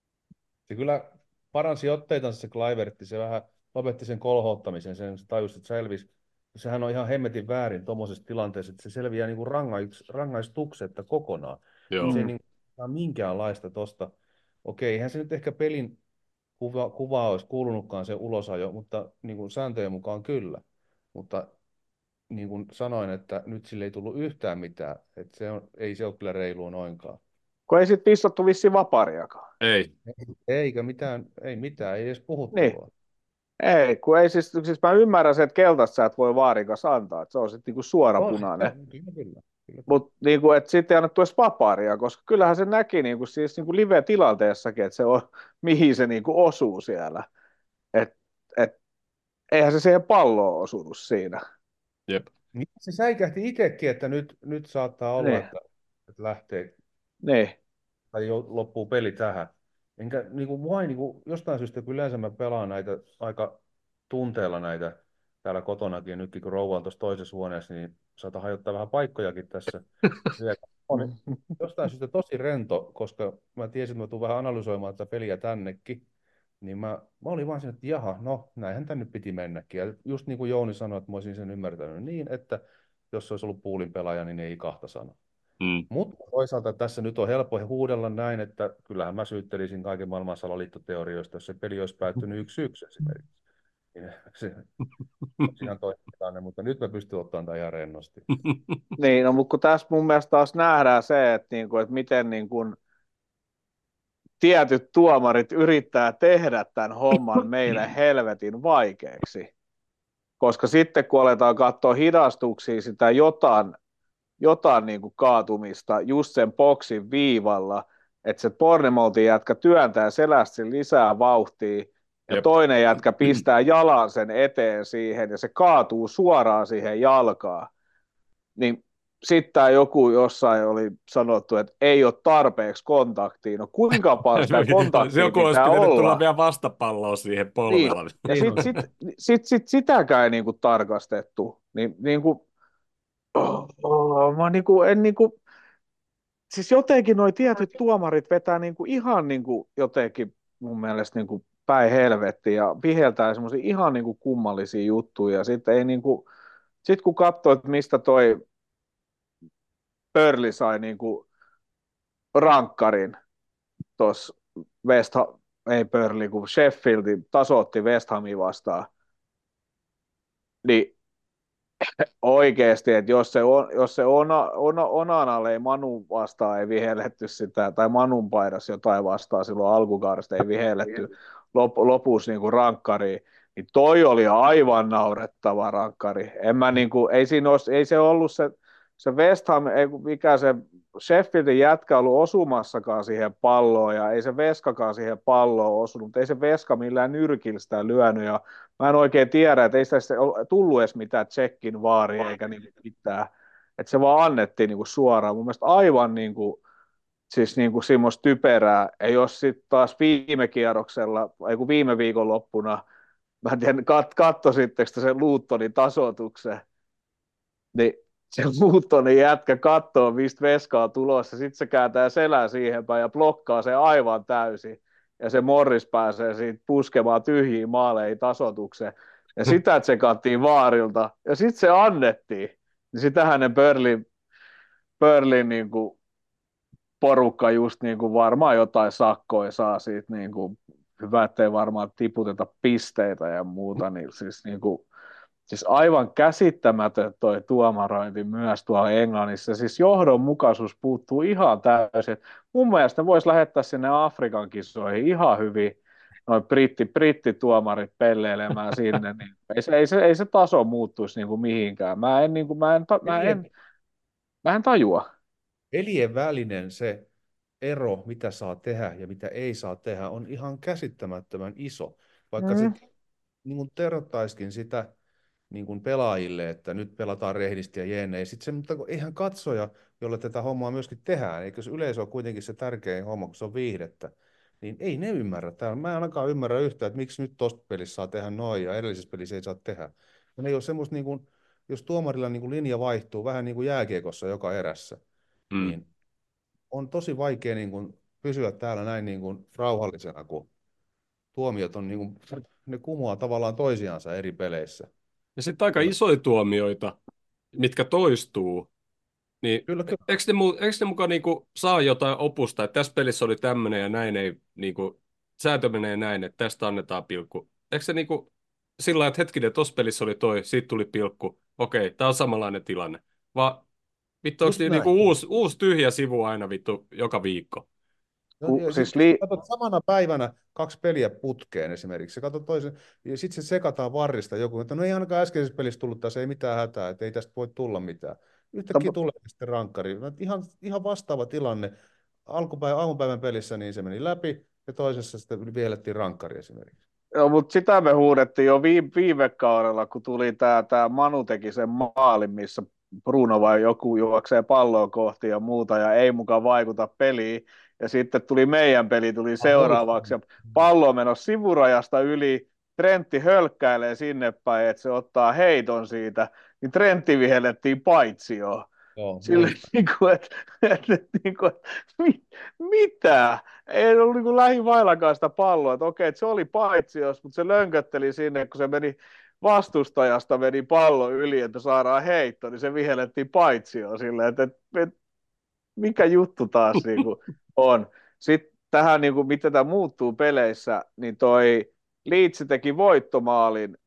Se kyllä paransi otteitansa se Kluivertti, se vähän lopetti sen kolhouttamisen, sen se tajusi, että selvisi. Sehän on ihan hemmetin väärin tuommoisessa tilanteessa, että se selviää niin kuin rangais, rangaistuksetta kokonaan. Joo. Se ei niin kuin saa minkäänlaista tosta. Okei, eihän se nyt ehkä pelin kuva, kuva olisi kuulunutkaan se ulosajo, mutta niin kuin sääntöjen mukaan kyllä. Mutta niin kuin sanoin, että nyt sille ei tullut yhtään mitään, että se on, ei se ole kyllä reilua noinkaan. Kun ei sit pissattu vissiin vapariakaan. Ei. Eikä mitään, ei mitään, ei edes Niin. puhuttelua. Ei, kun ei siis, siis mä ymmärrän sen, että keltaista sä et voi vaarikas antaa, että se on sitten niinku suora On, punainen. on, kyllä, kyllä, kyllä. Mutta niinku, että sitten ei annettu edes vaparia, koska kyllähän se näki niinku, siis niinku live-tilanteessakin, että se on, mihin se niinku osuu siellä. Et, et, eihän se siihen palloon osunut siinä. Jep. Niin, se säikähti itsekin, että nyt, nyt saattaa olla, Niin, että, että lähtee niin. tai jo, loppuu peli tähän. Enkä niin kuin, mua ei, niin kuin, jostain syystä, kun yleensä mä pelaan näitä aika tunteella näitä täällä kotonakin, ja nytkin kun rouva on tuossa toisessa huoneessa, niin saatan hajottaa vähän paikkojakin tässä. On jostain syystä tosi rento, koska mä tiesin, että mä tuun vähän analysoimaan tätä peliä tännekin, niin mä, mä olin vaan siinä, että jaha, no näinhän tänne piti mennäkin. Ja just niin kuin Jouni sanoi, että mä olisin sen ymmärtänyt niin, että jos se olisi ollut puulin pelaaja, niin ei kahta sanaa. Mm. Mutta toisaalta tässä nyt on helppo huudella näin, että kyllähän mä syyttelisin kaiken maailman salaliittoteorioista, jos se peli olisi päättynyt yksi yksi esimerkiksi. Niin se olisi ihan toinen tilanne, mutta nyt mä pystyn ottamaan tämän ihan rennosti. Niin, no, mutta kun tässä mun mielestä taas nähdään se, että, niinku, että miten niinku, tietyt tuomarit yrittää tehdä tämän homman meille helvetin vaikeaksi. Koska sitten kun aletaan katsoa hidastuksia, sitä jotain, jotain niin kuin kaatumista just sen boksin viivalla, että se Pornemoltin jätkä työntää selästä lisää vauhtia, ja Jep. toinen jätkä pistää jalan sen eteen siihen, ja se kaatuu suoraan siihen jalkaan. Niin sitten joku jossain oli sanottu, että ei ole tarpeeksi kontaktia. No kuinka paljon sitä kontaktia Joku olisi pitää pitänyt olla? tulla vielä vastapalloa siihen polvella. Niin. Ja sitten sit, sit, sit, sitäkään ei niinku tarkastettu. Niin, niinku, oh, oh, mä niinku, en niinku, siis jotenkin nuo tietyt tuomarit vetää niinku ihan niinku jotenkin mun mielestä niinku päin helvettiin ja viheltää semmoisia ihan niinku kummallisia juttuja. Sitten ei niinku, sit kun katsoo, että mistä toi Pörli sai niinku rankkarin tuossa West Ham, ei Pörli, kun Sheffield tasoitti West Hamia vastaan, niin oikeasti, että jos se, on, jos se ona, ona, Onanalle ei Manu vastaan ei vihelletty sitä, tai Manun paidas jotain vastaan silloin alkukaudesta ei vihelletty lop, lopussa niin kuin rankkari, niin toi oli aivan naurettava rankkari. En mä, niin kuin, ei, siinä olisi, ei se ollut se, se West Ham, ei, mikä se Sheffieldin jätkä ollut osumassakaan siihen palloon, ja ei se Veskakaan siihen palloon osunut, ei se Veska millään nyrkillä sitä lyönyt, ja mä en oikein tiedä, että ei sitä tullut edes mitään tsekkin vaaria eikä niin mitään. Että se vaan annettiin niin kuin suoraan. Mun mielestä aivan niin kuin, siis niin kuin semmoista typerää. Ja jos sitten taas viime kierroksella, ei kun viime viikonloppuna, mä en tiedä, kat, katsositteko se Luuttonin tasoituksen, niin se Luuttonin jätkä katsoo, mistä Veska on tulossa, sitten se kääntää selän siihen päin ja blokkaa se aivan täysin. Ja se Morris pääsee siitä puskemaan tyhjiin maaleihin tasoitukseen. Ja sitä tsekattiin vaarilta. Ja sitten se annettiin. Niin sitähän ne Burnley, Burnleyn niin kuin porukka just niin kuin varmaan jotain sakkoja saa siitä. Niin kuin, hyvä, ettei varmaan tiputeta pisteitä ja muuta. Niin siis, niin kuin, siis aivan käsittämätön toi tuomarointi myös tuolla Englannissa. Siis johdonmukaisuus puuttuu ihan täysin. Mun mielestä voisi lähettää sinne Afrikan kisoihin ihan hyvin noin britti, brittituomarit pelleilemään sinne. Niin ei, se, ei, se, ei se taso muuttuisi niin kuin mihinkään. Mä en, niin kuin, mä en, mä en, Mä en tajua. Pelien välinen se ero, mitä saa tehdä ja mitä ei saa tehdä, on ihan käsittämättömän iso. Vaikka Mm. sitten niin kuin terrottaisikin sitä niin kuin pelaajille, että nyt pelataan rehdisti ja jeene. Ja sitten se, mutta kun eihän katsoja, jolle tätä hommaa myöskin tehdään, eikö se yleisö ole kuitenkin se tärkein homma, kun se on viihdettä, niin ei ne ymmärrä. Tää, mä en ainakaan ymmärrä yhtään, että miksi nyt tosta pelissä saa tehdä noin ja edellisessä pelissä ei saa tehdä. Ja ne ei ole semmoista, niin kuin, jos tuomarilla niin kuin linja vaihtuu vähän niin kuin jääkiekossa joka erässä, Mm. niin on tosi vaikea niin kuin pysyä täällä näin niin kuin rauhallisena, kun tuomiot on niin kuin, ne kumoaa tavallaan toisiansa eri peleissä. Ja sitten aika Kyllä, isoja tuomioita, mitkä toistuu, niin kyllä. kyllä. eikö ne, mu- eikö ne mukaan niinku saa jotain opusta, että tässä pelissä oli tämmöinen ja näin ei, niinku, sääntö menee näin, että tästä annetaan pilkku. Eikö se niinku sillä lailla, että hetkinen, tuossa pelissä oli toi, siitä tuli pilkku, okei, tämä on samanlainen tilanne. Vaan vittu, onko Just niin näin. niinku uusi, uusi tyhjä sivu aina vittu joka viikko? No, Ku, ja siis sitten li, katsot samana päivänä kaksi peliä putkeen esimerkiksi. Sä katsot toisen, ja sitten se sekataan varrista joku, että no ei ainakaan äskeisessä pelissä tullut tässä, ei mitään hätää, että ei tästä voi tulla mitään. Yhtäkkiä tulee sitten rankkari. No, Ihan, ihan vastaava tilanne. Alkupäivän, aamupäivän pelissä niin se meni läpi, ja toisessa sitten vielettiin rankkari esimerkiksi. Joo, mutta sitä me huudettiin jo viime, viime kaudella, kun tuli tämä tää Manu teki sen maalin, missä Bruno vai joku juoksee palloa kohti ja muuta, ja ei mukaan vaikuta peliin. Ja sitten tuli meidän peli, tuli Ah, seuraavaksi, muistan. ja pallo on menossa sivurajasta yli, Trentti hölkkäilee sinne päin, että se ottaa heiton siitä, niin Trentti vihellettiin paitsioon. Joo, Sille muistan. niin kuin, että, että, niin kuin, että mi, mitä? Ei ollut niin kuin lähivaillakaan sitä palloa, että okei, että se oli paitsios, mutta se lönkötteli sinne, kun se meni vastustajasta meni pallo yli, että saadaan heitto, niin se vihellettiin paitsioon silleen, että, että, että mikä juttu taas niin kuin on. Sitten tähän, niin kuin, miten tämä muuttuu peleissä, niin toi Leeds teki voittomaalin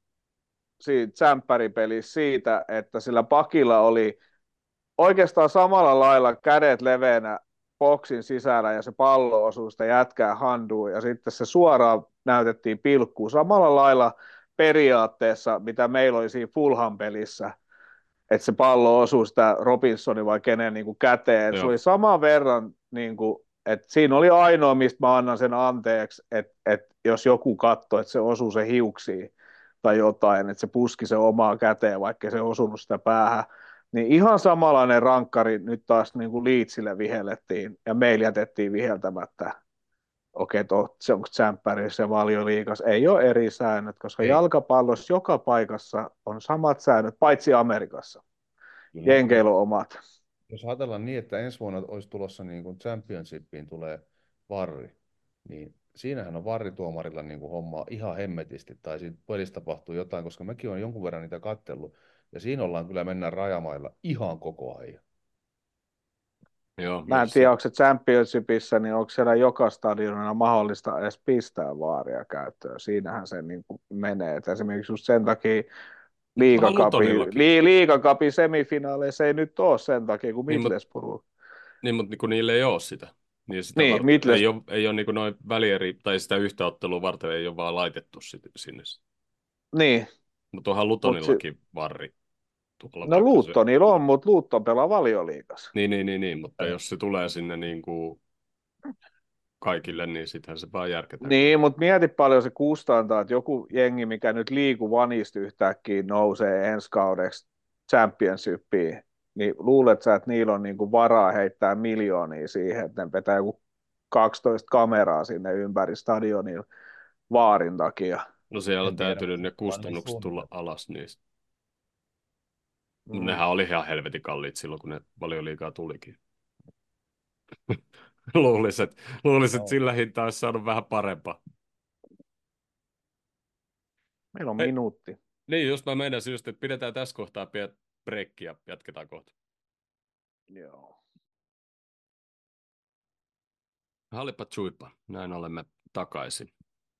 siitä tsemppäripelissä siitä, että sillä pakilla oli oikeastaan samalla lailla kädet leveänä boksin sisällä ja se pallo osui sitä jätkää handuun ja sitten se suoraan näytettiin pilkkuun samalla lailla periaatteessa, mitä meillä oli siinä Fulham-pelissä, että se pallo osui sitä Robinsonin vai kenen niin kuin käteen. Se Joo. oli saman verran, niin kuin, että siinä oli ainoa, mistä mä annan sen anteeksi, että, että jos joku katsoi, että se osuu se hiuksiin tai jotain, että se puski se omaa käteen, vaikka se osunut sitä päähän, niin ihan samanlainen rankkari nyt taas niin kuin Leedsille vihellettiin ja meillä jätettiin viheltämättä. Okei, to, se onko tsemppärissä ja valioliigas, ei ole eri säännöt, koska Ei. jalkapallossa joka paikassa on samat säännöt, paitsi Amerikassa. Kyllä, mutta Jenkeillä on omat. jos ajatellaan niin, että ensi vuonna olisi tulossa niin kuin Championshipiin tulee varri, niin siinähän on varrituomarilla niin kuin hommaa ihan hemmetisti, tai siitä pelissä tapahtuu jotain, koska mäkin olen jonkun verran niitä kattellut, ja siinä ollaan kyllä mennään rajamailla ihan koko ajan. Joo, Mä en se, tiedä, onko se Championshipissa, niin onko siellä joka stadionilla mahdollista edes pistää vaaria käyttöön. Siinähän se niin kuin menee. Et esimerkiksi just sen takia vähän liigakapi, Lutonillakin. li, liigakapi semifinaaleissa ei nyt ole sen takia, kun Niin, mutta Middlesbrough. niin, mut, niin niille ei ole sitä. Niin sitä Niin, varten, ei Middles, ole, ei ole niin noin välieri, tai sitä yhtä ottelua varten ei ole vaan laitettu sit, sinne. niin. Mutta onhan Mut si, Lutonillakin varri tuolla, no vaikka se... Lutonilla on, mutta Luton pelaa Valioliigassa. Niin, niin, niin, niin, mutta Joo. jos se tulee sinne niin kuin kaikille, niin sittenhän se vaan järketään Niin, kaikille. mutta mieti paljon se kustantaa, että joku jengi, mikä nyt liiku vanista yhtäkkiä nousee ensi kaudeksi Championshipiin, niin luulet sä, että niillä on niinku varaa heittää miljoonia siihen, että ne vetää joku kaksitoista kameraa sinne ympäri stadionilla vaarin takia. No siellä on En tiedä, täytynyt ne vaan niin kustannukset tulla suunniteltu. alas niistä. No, Mm. nehän oli ihan helvetin kalliit silloin, kun ne Valioliigaa tulikin. Luulisin, että, luulisin, että Joo. sillä hintaa olisi saanut vähän parempaa. Meillä on Hei, minuutti. niin just mä meinasin just, että pidetään tässä kohtaa pieni breikki ja jatketaan kohta. Joo. Hallipa tsuipa, näin olemme takaisin.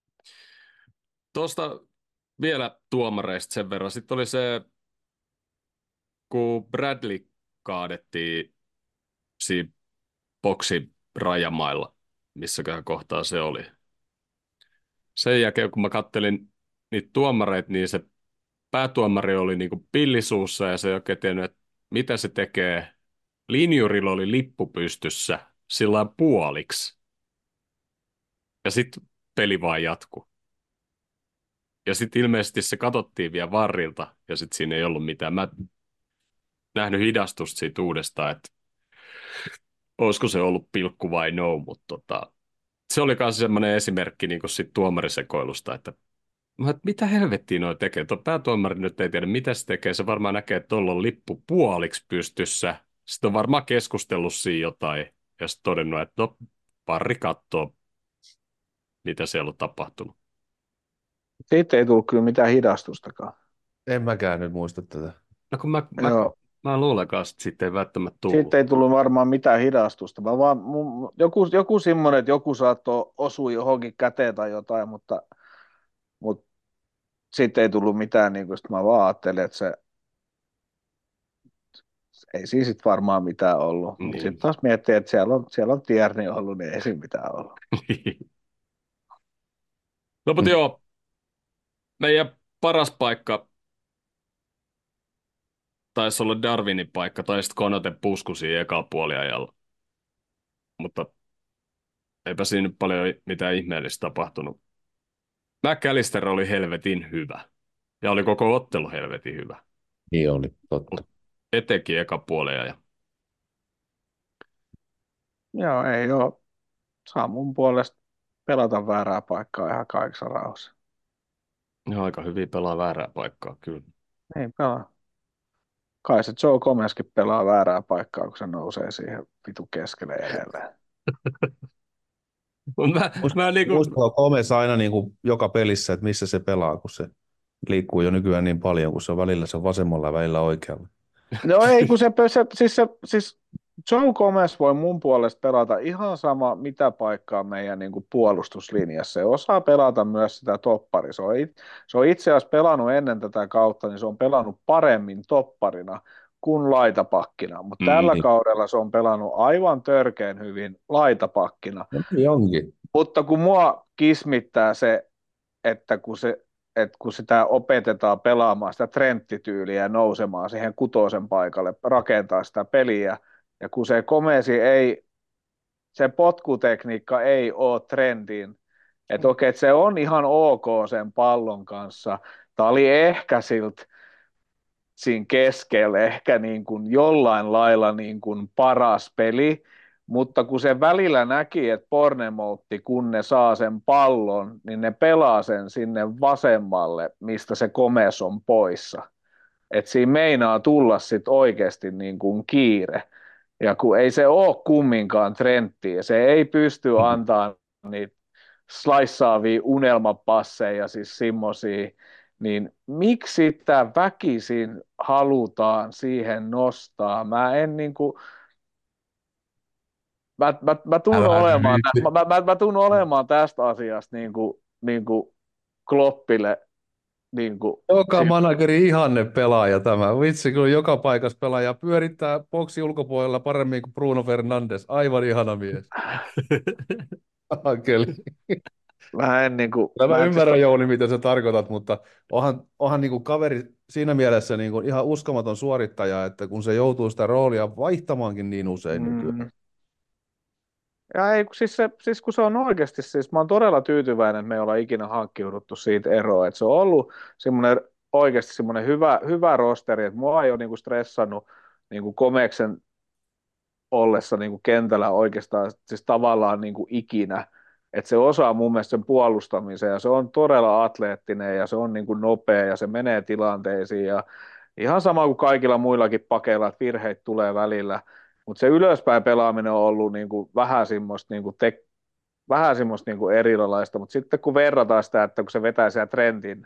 Tuosta vielä tuomareista sen verran. Sitten oli se, kun Bradley kaadettiin siinä boksin rajamailla, missäköhän kohtaa se oli. Sen jälkeen, kun mä kattelin niitä tuomareita, niin se päätuomari oli niin kuin pillisuussa ja se ei oikein tiennyt, että mitä se tekee. linjurilla oli lippu pystyssä sillä lailla puoliksi. Ja sitten peli vaan jatkuu. Ja sitten ilmeisesti se katsottiin vielä varrilta, ja sitten siinä ei ollut mitään. Mä en nähnyt hidastusta siitä uudestaan, että olisiko se ollut pilkku vai no, mutta tota, se oli myös semmoinen esimerkki niin sit tuomarisekoilusta, että, mä, että mitä helvettiä noi tekee. Tuo päätuomari nyt ei tiedä, mitä se tekee. Se varmaan näkee, että tuolla on lippu puoliksi pystyssä. Sitten on varmaan keskustellut siinä jotain, ja sitten todennut, että no, parri kattoo, mitä siellä on tapahtunut. Siitä ei tullut kyllä mitään hidastustakaan. En mäkään nyt muista tätä. No kun mä, mä, Joo. mä luulen kanssa, että siitä ei välttämättä tullut. Siitä ei tullut varmaan mitään hidastusta. Mä vaan, mun, joku, joku semmoinen, että joku saattoi osua johonkin käteen tai jotain, mutta, mutta siitä ei tullut mitään. Niin kuin, mä vaan ajattelin, että se ei siinä sit varmaan mitään ollut. Mutta Niin. sitten taas miettii, että siellä on, siellä on Tierni ollut, niin ei siinä mitään ollut. No mutta joo, meidän paras paikka taisi olla Darwinin paikka, tai sitten Konate pusku siinä ekalla puoliajalla. Mutta eipä siinä nyt paljon mitään ihmeellistä tapahtunut. McAllister oli helvetin hyvä. Ja oli koko ottelu helvetin hyvä. Niin oli, totta. Etenkin eka puoliaja. Joo, ei ole. Saa mun puolesta pelata väärää paikkaa ihan kaikessa rauhassa. Ja aika hyvin pelaa väärää paikkaa, kyllä. Ei pelaa. Kai se Joe Gomezkin pelaa väärää paikkaa, kun se nousee siihen vitu keskelle edelleen. Mut mä, mä niinku... Muistatko Gomez aina niin kuin joka pelissä, että missä se pelaa, kun se liikkuu jo nykyään niin paljon, kun se on välillä se on vasemmalla ja välillä oikealla. No ei, kun se, se, siis, se siis Joe Gomez voi mun puolesta pelata ihan sama mitä paikkaa meidän niin kuin puolustuslinjassa. Se osaa pelata myös sitä topparia. Se on, it, se on itse asiassa pelannut ennen tätä kautta, niin se on pelannut paremmin topparina kuin laitapakkina. Mutta Mm, tällä niin. kaudella se on pelannut aivan törkeän hyvin laitapakkina. No niin onkin. Mutta kun mua kismittää se, että kun, se, että kun sitä opetetaan pelaamaan sitä trenttityyliä ja nousemaan siihen kutosen paikalle, rakentaa sitä peliä, ja kun se komesi ei, se potkutekniikka ei ole trendin, että okei, että se on ihan ok sen pallon kanssa, tämä oli ehkä siltä siinä keskellä ehkä niin kuin jollain lailla niin kuin paras peli, mutta kun se välillä näki, että Pornemoutti, kun ne saa sen pallon, niin ne pelaa sen sinne vasemmalle, mistä se Komes on poissa. Että siinä meinaa tulla sitten oikeasti niin kuin kiire. Ja kun ei se ole kumminkaan trendtiä, se ei pysty antaa niitä slaissaavia unelmapasseja, siis semmosia, niin miksi sitä väkisin halutaan siihen nostaa? Mä en niinku, mä, mä, mä tuun Älä olemaan, viitti. mä, mä, mä, mä tuun olemaan tästä asiasta niinku, niinku Kloppille niinku, Joka si- manageri ihanne pelaaja tämä. Vitsi, kun joka paikassa pelaaja pyörittää boksi ulkopuolella paremmin kuin Bruno Fernandes. Aivan ihana mies. Ankeli. mä en niinku, Kyllä mä mä en siis, ymmärrän, Jouni, mitä sä tarkoitat, mutta onhan, onhan niin kuin kaveri siinä mielessä niin kuin ihan uskomaton suorittaja, että kun se joutuu sitä roolia vaihtamaankin niin usein nykyään. mm, ja ei, kun siis, se, siis kun se on oikeasti, siis mä oon todella tyytyväinen, että me ei olla ikinä hankkiuduttu siitä eroa, että se on ollut semmoinen oikeasti semmoinen hyvä, hyvä rosteri, että mua ei ole niinku stressannut niinku Komeksen ollessa niinku kentällä oikeastaan siis tavallaan niinku ikinä, että se osaa mun mielestä sen puolustamisen ja se on todella atleettinen ja se on niinku nopea ja se menee tilanteisiin ja ihan sama kuin kaikilla muillakin pakeilla, että virheitä tulee välillä, mutta se ylöspäin pelaaminen on ollut niinku vähän semmoista niinku te, vähän semmoista niinku erilaista, mutta sitten kun verrataan sitä, että kun se vetää siellä Trentin,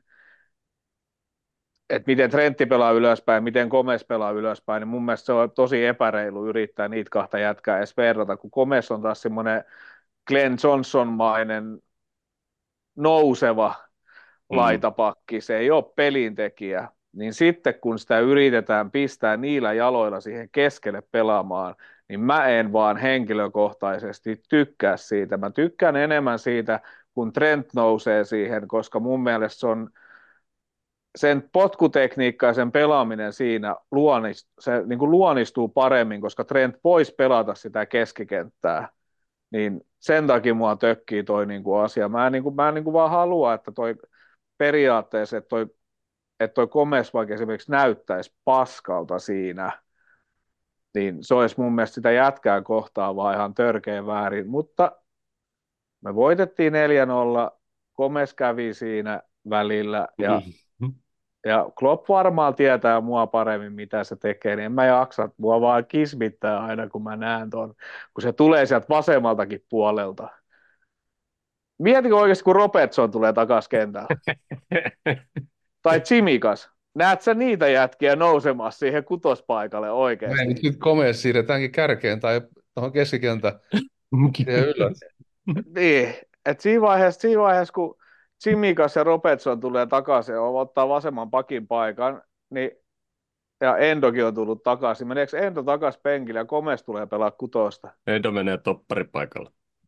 että miten Trentti pelaa ylöspäin, miten Gomez pelaa ylöspäin, niin mun mielestä se on tosi epäreilu yrittää niitä kahta jätkää edes verrata, kun Gomez on taas semmoinen Glenn Johnson-mainen nouseva Mm. laitapakki, se ei ole pelintekijä, niin sitten kun sitä yritetään pistää niillä jaloilla siihen keskelle pelaamaan, niin mä en vaan henkilökohtaisesti tykkää siitä. Mä tykkään enemmän siitä, kun Trent nousee siihen, koska mun mielestä se on sen potkutekniikka ja sen pelaaminen siinä luonist, se niin kuin luonnistuu paremmin, koska Trent voisi pelata sitä keskikenttää, niin sen takia mua tökkii toi niin kuin asia. Mä en, niin kuin, mä en niin kuin vaan halua, että toi periaatteessa, että toi, että toi Gomez vaikka esimerkiksi näyttäisi paskalta siinä, niin se olisi mun mielestä sitä jätkää kohtaan vaan ihan törkeä väärin, mutta me voitettiin neljä nolla, Gomez kävi siinä välillä ja Ja Klopp varmaan tietää mua paremmin, mitä se tekee, niin en mä jaksa, mua vaan kismittää aina, kun mä näen ton, kun se tulee sieltä vasemmaltakin puolelta. Mietitkö oikeasti, kun Robertson tulee takas kentällä? Tai Tsimikas. Näet sä niitä jätkiä nousemassa siihen kutospaikalle oikeasti? Näin, nyt Gomez siirretäänkin kärkeen tai tuohon keskikentän siihen ylös. Niin, että siinä vaiheessa, siinä vaiheessa, kun Tsimikas ja Robertson tulee takaisin ja ottaa vasemman pakin paikan, niin ja Endokin on tullut takaisin. Meneekö Endo takaisin penkille ja Gomez tulee pelaa kutosta? Endo menee topparipaikalla.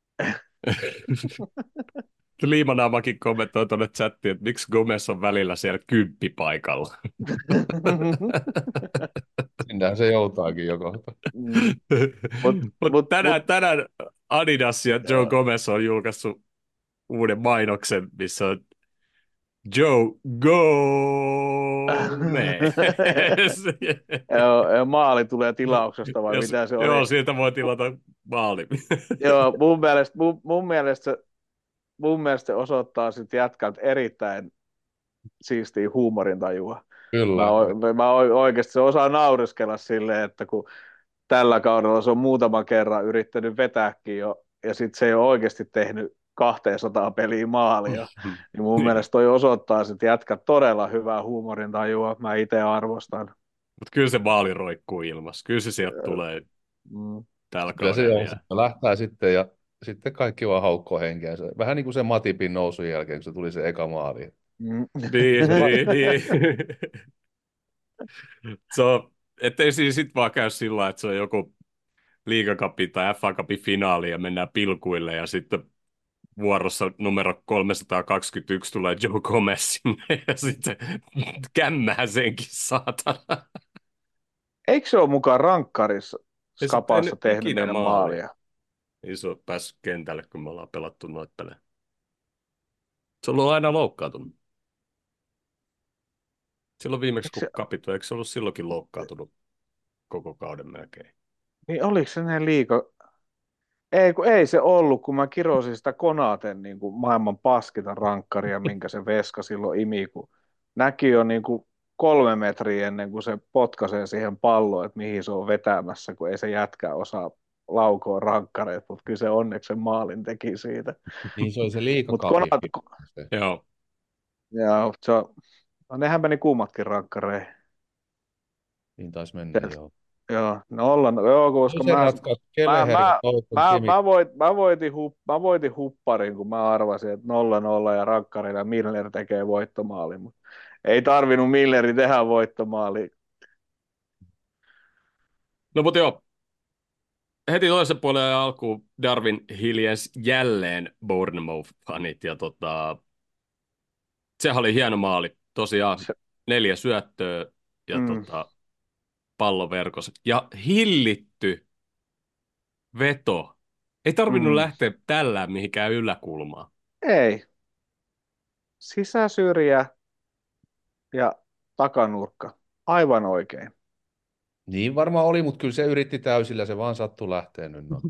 Liimanaamakin kommentoi tuonne chattiin, että miksi Gomez on välillä siellä kymppipaikalla. Sinnehän se joutaakin jo kohta. Mm. Mut, Mut mut, tänään, mut, tänään Adidas ja Joe joo. Gomez on julkaissut uuden mainoksen, missä on Joe Gomez. Joo, ja maali tulee tilauksesta vai Jos, mitä se oli? joo, sieltä voi tilata maali. Joo, mun mielestä, mun, mun mielestä, se- mun mielestä se osoittaa sit jätkältä erittäin siistiä huumorintajua. Mä, Kyllä. o- mä o- oikeasti se osaa naureskella silleen, että kun tällä kaudella se on muutaman kerran yrittänyt vetääkin jo, ja sitten se ei ole oikeasti tehnyt kaksisataa peliä maalia, niin mun Niin. mielestä toi osoittaa sitten jätkät todella hyvää huumorintajua, mä itse arvostan. Mutta kyllä se maali roikkuu ilmassa. Kyllä se sieltä tulee Mm. tällä Kyllä se kaudella. on. Se lähtää sitten ja sitten kaikki vaan haukkoo henkeänsä. Vähän niin kuin se Matipin nousun jälkeen, kun se tuli se eka maali. Mm. Niin, niin, niin. Se on, ettei siinä sit vaan käy sillä lailla, että se on joku liigacupin tai F A Cupin finaali ja mennään pilkuille ja sitten vuorossa numero kolmesataakaksikymmentäyksi tulee Joe Gomez sinne ja sitten kämmää senkin saatana. Eikö se ole mukaan rankkarissa Ei se ole skapassa tehnyt tehnyt ikinä meidän maalia. maalia? Ei se ole päässyt kentälle, kun me ollaan pelattu noita pelejä. Se on ollut aina loukkaantunut. Silloin viimeksi, Eikö kun se, kapitoi, eikö se ollut silloinkin loukkaantunut koko kauden melkein? niin oliko se ne liiga? Ei, kun ei se ollut, kun mä kirosin sitä Konaten niin kuin maailman paskita rankkaria, minkä se veska silloin imi, kun näki jo niin kuin kolme metriä ennen kuin se potkaisee siihen palloon, että mihin se on vetämässä, kun ei se jätkä osaa laukoa rankkareita, mutta kyllä se onneksi sen maalin teki siitä. Niin se oli se Mutta liigakapi. Konat, Joo. ja se on, no nehän meni kuumatkin rankkareihin. Niin taisi mennä, Sieltä. joo. Joo, no ollaan, joo, koska Se mä, ratkaisi mä, Kelleher ja mä, Toivottavasti mä, Kimi. mä, voit, mä, voitin hup, mä voitin hupparin, kun mä arvasin, että nolla nolla ja rankkarilla Milner tekee voittomaali, mutta ei tarvinnut Milleri tehdä voittomaali. No mutta joo, heti toisen puolen alkuun Darwin hiljensi jälleen Bournemouth-fanit ja tota, sehän oli hieno maali. Tosiaan Se, neljä syöttöä ja mm, tota, palloverkossa. Ja hillitty veto. Ei tarvinnut mm, lähteä tällä mihinkään yläkulmaan. ei. Sisäsyrjä ja takanurkka. Aivan oikein. Niin varmaan oli, mutta kyllä se yritti täysillä, se vaan sattui lähteä nyt. No.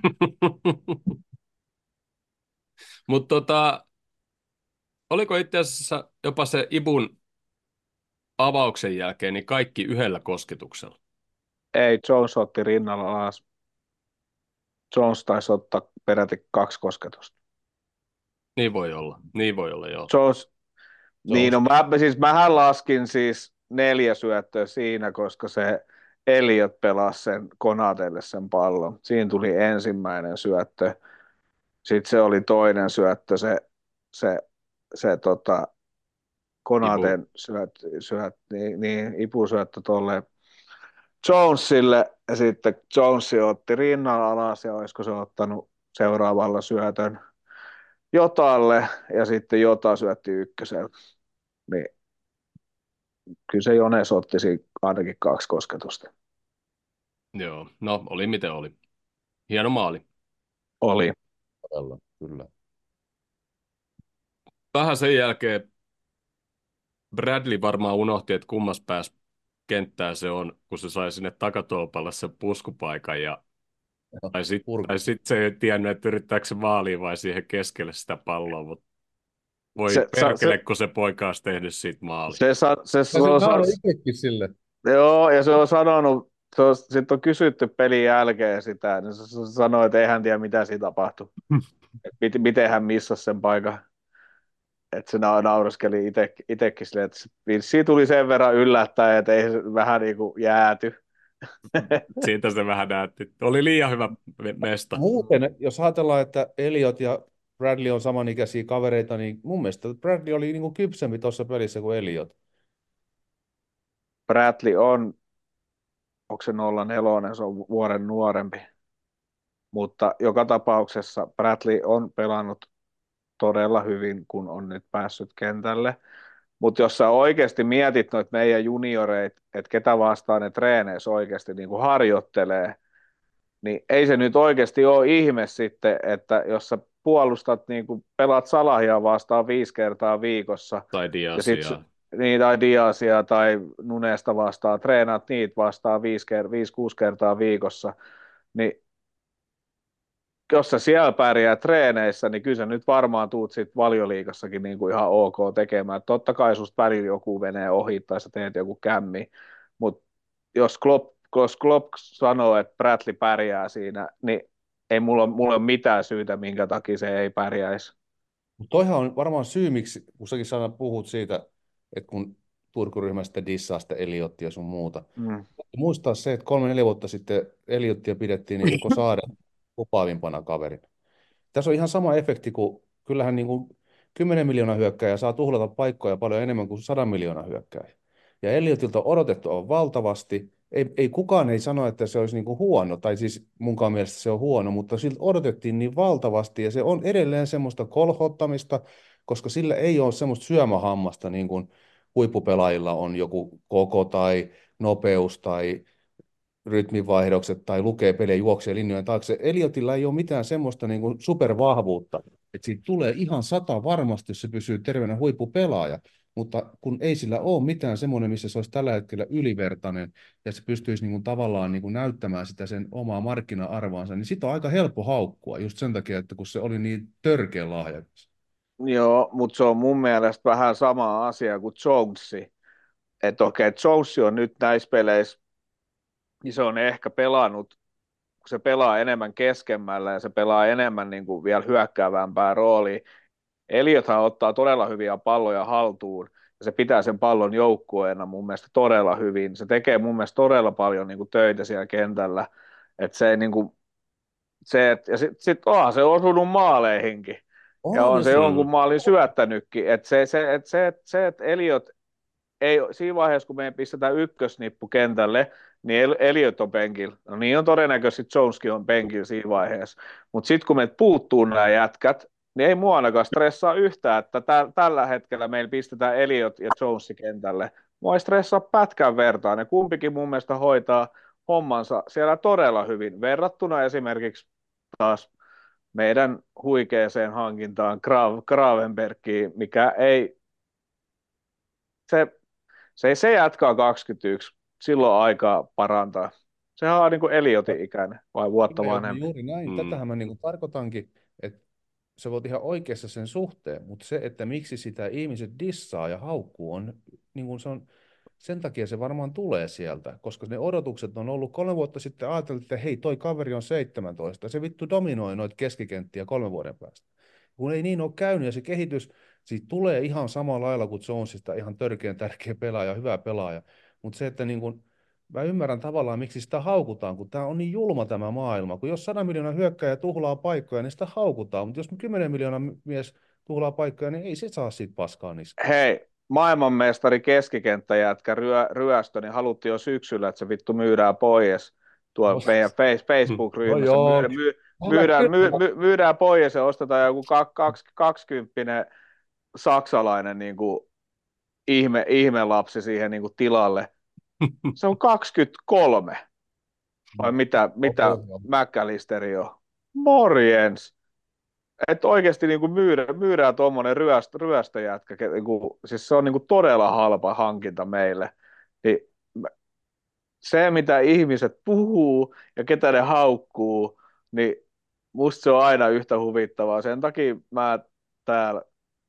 Mutta tota, oliko itse asiassa jopa se Ibun avauksen jälkeen niin kaikki yhdellä kosketuksella? Ei, Jones otti rinnalla alas. Jones taisi ottaa peräti kaksi kosketusta. Niin voi olla, niin voi olla, joo. Jones, Se on niin, no mä, siis mähän laskin siis neljä syöttöä siinä, koska se Elliot pelasi sen Konatelle sen pallon. Siinä tuli ensimmäinen syöttö. Sitten se oli toinen syöttö, se, se, se tota, Ibu. Konaten syöt, syöt, niin, niin ipusyöttö tuolle Jonesille, ja sitten Jones otti rinnan alas, ja olisiko se ottanut seuraavalla syötön Jotalle, ja sitten Jota syötti ykkösellä. Niin kyllä se Jones otti siinä ainakin kaksi kosketusta. Joo, no oli miten oli. Hieno maali. Oli. Todella, kyllä. Vähän sen jälkeen Bradley varmaan unohti, että kummas pääs kenttää se on, kun se sai sinne takatolpalle sen puskupaikan. Ja, tai sitten Purku. tai sit se ei tiennyt, että yrittääkö se maaliin vai siihen keskelle sitä palloa. Mutta voi Se, sa- se, perkele, kun se poika olisi tehnyt siitä maali. se, sa- se, se, Ja se on, nauroi sa- itsekin sille. joo, ja se on sanonut, se on, sit on kysytty pelin jälkeen sitä, niin se, se sanoi, että ei hän tiedä, mitä siinä tapahtui. Et mit, miten hän missasi sen paikan. Että se na- naureskeli ite, itekin silleen, että se vissiin tuli sen verran yllättäen, että ei se vähän niin kuin jääty. Siitä se vähän näytti. Oli liian hyvä me- mesta. Muuten, jos ajatellaan, että Elliot ja Bradley on samanikäisiä kavereita, niin mun mielestä Bradley oli niin kuin kypsempi tuossa pelissä kuin Elliot. Bradley on, onko se nolla neljä, se on vuoden nuorempi. Mutta joka tapauksessa Bradley on pelannut todella hyvin, kun on nyt päässyt kentälle. Mutta jos sä oikeasti mietit noita meidän junioreita, että ketä vastaan ne treeneissä oikeasti niin kuin harjoittelee, niin ei se nyt oikeasti ole ihme sitten, että jos sä puolustat, niin kuin pelaat Salahia vastaan viisi kertaa viikossa, Tai ja sit Diasia. niin, tai Diasia tai Nunesta vastaan, treenaat niitä vastaan viisi, viisi kuusi kertaa viikossa, niin jos sä siellä pärjää treeneissä, niin kyllä sä nyt varmaan tuut sit valioliigassakin niin kuin ihan ok tekemään. Totta kai susta välillä joku menee ohi tai sä teet joku kämmi, mutta jos Klopp, jos Klopp sanoo, että Bradley pärjää siinä, niin ei mulla, mulla ole mitään syytä, minkä takia se ei pärjäisi. Mutta toihan on varmaan syy, miksi, kun säkin sana puhut siitä, että kun Turku-ryhmästä dissaa sitä Eliottia ja sun muuta. Mm. Muistaa se, että kolme neljä vuotta sitten Eliottia pidettiin niin koko saaren lupaavimpana kaverina. Tässä on ihan sama efekti kuin, kyllähän niin kuin kymmenen miljoonaa hyökkääjää saa tuhlata paikkoja paljon enemmän kuin sata miljoonaa hyökkääjää. Ja Elliotilta on odotettu on valtavasti. Ei, ei kukaan ei sano, että se olisi niin kuin huono, tai siis munkaan mielestä se on huono, mutta siltä odotettiin niin valtavasti, ja se on edelleen semmoista kolhottamista, koska sillä ei ole semmoista syömähammasta, niin kuin huippupelaajilla on joku koko tai nopeus tai rytminvaihdokset tai lukee pelejä, juoksee linjojen taakse. Eliotilla ei ole mitään semmoista niin kuin supervahvuutta, että siitä tulee ihan sata varmasti, jos se pysyy terveenä huippupelaaja, mutta kun ei sillä ole mitään semmoinen, missä se olisi tällä hetkellä ylivertainen ja se pystyisi niin kuin tavallaan niin kuin näyttämään sitä sen omaa markkina-arvoansa, niin sitä on aika helppo haukkua just sen takia, että kun se oli niin törkeä lahjakas. Joo, mutta se on mun mielestä vähän sama asia kuin Jonesi. Että okei, okay, Jonesi on nyt näissä peleissä, niin se on ehkä pelannut, kun se pelaa enemmän keskemmällä ja se pelaa enemmän niin kuin vielä hyökkäävämpää roolia. Eliothan ottaa todella hyviä palloja haltuun ja se pitää sen pallon joukkueena mun mielestä todella hyvin. Se tekee mun mielestä todella paljon niin kuin töitä siellä kentällä. Että se ei niin kuin, se, et, ja sitten sit onhan se osunut maaleihinkin. Ja On, on ja se se, jonkun Mm. maalin syöttänytkin. Että se, se, et se, et, se, että Eliot ei, siinä vaiheessa, kun meidän pistetään ykkösnippu kentälle, niin El- Elliot on penkillä. No niin on todennäköisesti Joneskin on penkillä siinä vaiheessa. Mutta sitten kun meiltä puuttuu nämä jätkät, niin ei mua ainakaan stressaa yhtään, että tä- tällä hetkellä meillä pistetään Elliot ja Jonesi kentälle. Mua ei stressaa pätkän vertaan. Ne kumpikin mun mielestä hoitaa hommansa siellä todella hyvin, verrattuna esimerkiksi taas meidän huikeeseen hankintaan Grav- Gravenbergiin, mikä ei, se Se, se jatkaa kaksikymmentäyksi, silloin aikaa parantaa. Sehän on niin kuin Eliotin ikäinen vai vuotta kyllä, vanhempi. juuri näin. Mm. Tätähän mä niin kuin tarkoitankin, että sä voit ihan oikeassa sen suhteen, mutta se, että miksi sitä ihmiset dissaa ja haukkuu, on, niin kuin se on, sen takia se varmaan tulee sieltä, koska ne odotukset on ollut kolme vuotta sitten, ajateltiin, että hei, toi kaveri on seitsemäntoista, se vittu dominoi noita keskikenttiä kolmen vuoden päästä. Kun ei niin ole käynyt, ja se kehitys siitä tulee ihan samalla lailla kuin Jonesista, ihan törkeän tärkeä pelaaja, hyvä pelaaja, mutta se, että niin kuin, mä ymmärrän tavallaan, miksi sitä haukutaan, kun tämä on niin julma tämä maailma. Kun jos sata miljoonaa hyökkääjä tuhlaa paikkoja, niin sitä haukutaan. Mutta jos kymmenen miljoonaa mies tuhlaa paikkoja, niin ei se saa siitä paskaa niskaan. Hei, maailmanmestari keskikenttäjätkä ryö, ryöstö, niin haluttiin jo syksyllä, että se vittu myydään pois tuolla No, meidän face- no Facebook-ryhmässä. joo, Myydään, my, älä myydään, my, kyllä. my, myydään pois ja ostetaan joku kaksikymppinen saksalainen niin kuin ihme, ihme lapsi siihen niin kuin tilalle. Se on kaksikymmentäkolme, vai mitä, mitä Oho, McAllisteri on? Morjens! Että oikeasti niin kuin myydä, myydään tuommoinen ryöstö, ryöstöjätkä, ke- niin kuin, siis se on niin kuin todella halpa hankinta meille. Niin se, mitä ihmiset puhuu ja ketä ne haukkuu, niin musta se on aina yhtä huvittavaa. Sen takia mä täällä,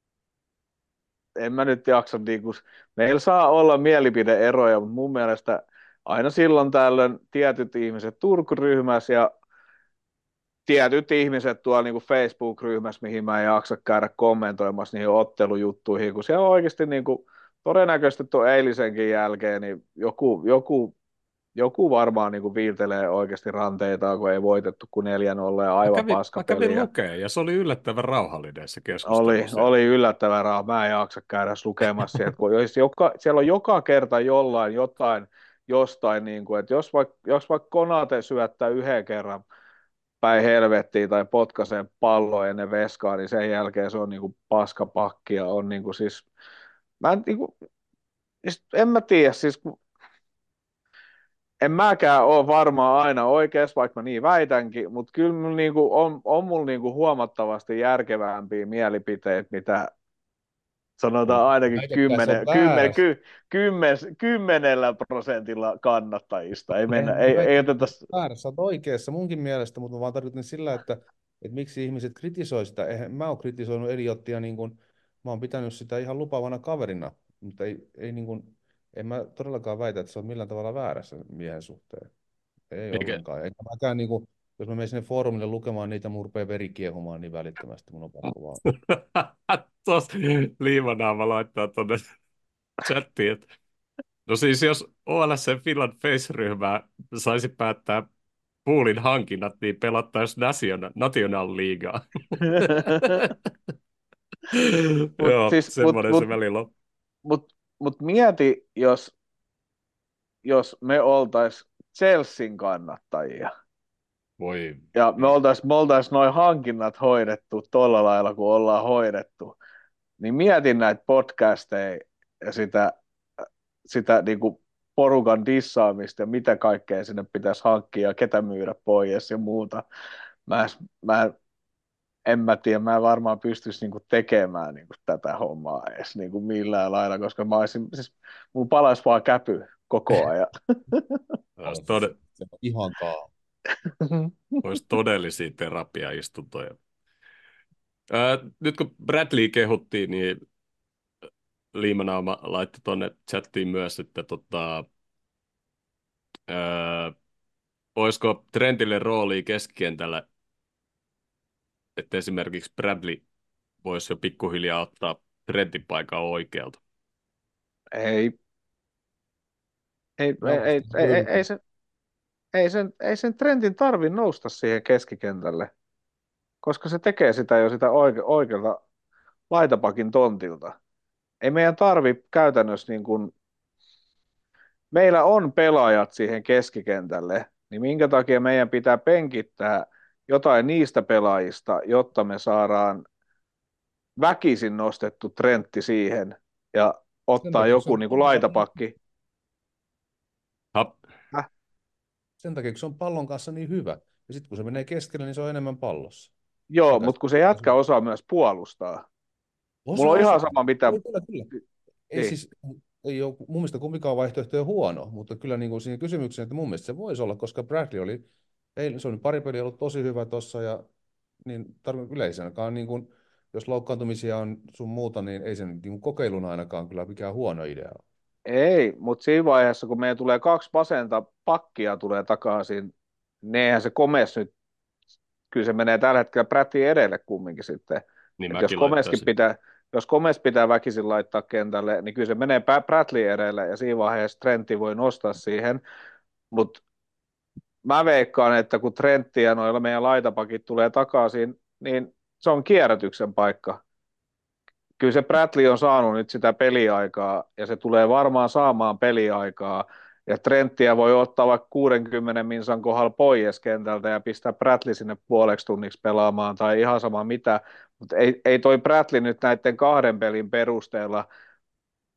en mä nyt jaksa, niin kuin, meillä saa olla mielipideeroja, mutta mun mielestä aina silloin tällöin tietyt ihmiset Turku-ryhmässä ja tietyt ihmiset tuolla niin kuin Facebook-ryhmässä, mihin mä en jaksa käydä kommentoimassa niihin ottelujuttuihin, kun siellä on oikeasti niin kuin, todennäköisesti tuon eilisenkin jälkeen niin joku, joku joku varmaan niin kuin viiltelee oikeasti ranteitaan, kun ei voitettu kuin neljä nolla ja Mä aivan kävin, mä kävin paskapeliä. lukea ja se oli yllättävän rauhallinen se keskustelu Oli, siellä. oli yllättävän rahaa. Mä en jaksa käydä edes lukemassa sieltä, kun jos joka, siellä on joka kerta jollain jotain, jostain, niin kuin, että jos vaikka, jos vaikka Konate syöttää yhden kerran päin helvettiin tai potkaisee palloa ennen veskaa, niin sen jälkeen se on niin kuin paskapakki ja on niin kuin siis, mä en, niin kuin, siis en mä tiedä, siis kun en mäkään ole varmaan aina oikeassa, vaikka mä niin väitänkin, mutta kyllä mulla niinku on, on mulla niinku huomattavasti järkevämpiä mielipiteitä, mitä no, sanotaan ainakin väitäkää se on kymmenen, kymmenen, väärässä. ky, kymmen, kymmenellä prosentilla kannattajista. Ei, mennä, Eihän mä ei, ei väitä, että oteta. sä oot väärässä, sä oot oikeassa munkin mielestä, mutta mä vaan tarkoitan sillä, että, että miksi ihmiset kritisoi sitä. Eihän mä oon kritisoinut Eliottia, niin kuin, mä oon pitänyt sitä ihan lupaavana kaverina, mutta ei, ei niin kuin, en mä todellakaan väitä, että se on millään tavalla väärässä miehen suhteen. Ei Eikä, ollenkaan. Eikä mäkään, niin kuin, jos mä menen sinne foorumille lukemaan niitä, mun rupeaa veri kiehumaan niin välittömästi, mun on pakko vaan. Tos liimanaama laittaa tuonne chattiin, että no siis jos O L S Finland Face-ryhmää saisi päättää poolin hankinnat, niin pelattaisiin National, National Leaguea. Mutta Joo, siis, mut, semmoinen se mut, välillä on. mut, mut mieti, jos, jos me oltais Chelsean kannattajia. Voi Ja me ei. oltais, me oltais noin hankinnat hoidettu tolla lailla, kun ollaan hoidettu. Niin mietin näitä podcasteja ja sitä, sitä niin kuin porukan dissaamista ja mitä kaikkea sinne pitäisi hankkia ja ketä myydä pois ja muuta. Mä, mä en mä tiedä, mä en varmaan pystyisi niin kuin tekemään niin kuin tätä hommaa edes niin kuin millään lailla, koska mä olisin, siis mun palaisi vaan käpy koko ajan. Olisi, Se, tode, se on ihan kaa. olisi todellisia terapiaistuntoja. Ää, nyt kun Bradley kehuttiin, niin Liimanaama laittoi tuonne chattiin myös, että tota, ää, olisiko Trentille roolia keskikentällä, että esimerkiksi Bradley voisi jo pikkuhiljaa ottaa Trentin paikan oikealta. Ei, ei, ei, ei, Jalkasta ei, ei, löytyy. ei, sen, ei, sen, ei sen trendin tarvi nousta siihen keskikentälle, koska se tekee sitä jo sitä oike, oikealta laitapakin tontilta. Ei meidän tarvi käytännössä niin kuin, meillä on pelaajat siihen keskikentälle, niin minkä takia meidän pitää penkittää jotain niistä pelaajista, jotta me saadaan väkisin nostettu Trentti siihen ja Sen ottaa takia, kun se joku on niin kuin pallon kanssa niin, laitapakki. Hap, Häh? sen takia, kun se on pallon kanssa niin hyvä. Ja sitten kun se menee keskelle, niin se on enemmän pallossa. Joo, Sitä, mutta kun se jätkä osaa myös puolustaa. Mulla osa, on osa. ihan sama mitä, Ei, kyllä, kyllä. Ei niin, siis, ei ole mun mielestä kumpikaan vaihtoehto ole huono, mutta kyllä niin kuin siinä kysymyksessä, että mun mielestä se voisi olla, koska Bradley oli, ei, se on pari peliä ollut tosi hyvä tuossa ja niin tarvitsen yleisenäkaan, niin kuin, jos loukkaantumisia on sun muuta, niin ei sen niin kuin kokeiluna ainakaan kyllä mikään huono idea ole. ei, mutta siinä vaiheessa, kun meidän tulee kaksi vasenta pakkia tulee takaisin, niin eihän se komes nyt, kyllä se menee tällä hetkellä prättiin edelle kumminkin sitten. niin Että jos mäkin komeskin laittaisin. pitää, jos komes pitää väkisin laittaa kentälle, niin kyllä se menee Bradley edelle ja siinä vaiheessa Trentti voi nostaa siihen, mutta mä veikkaan, että kun Trentti ja noilla meidän laitapakit tulee takaisin, niin se on kierrätyksen paikka. Kyllä se Bradley on saanut nyt sitä peliaikaa ja se tulee varmaan saamaan peliaikaa ja Trenttiä voi ottaa vaikka kuudenkymmenen minsan kohdalla pois kentältä ja pistää Bradley sinne puoleksi tunniksi pelaamaan tai ihan sama mitä, mutta ei, ei toi Bradley nyt näiden kahden pelin perusteella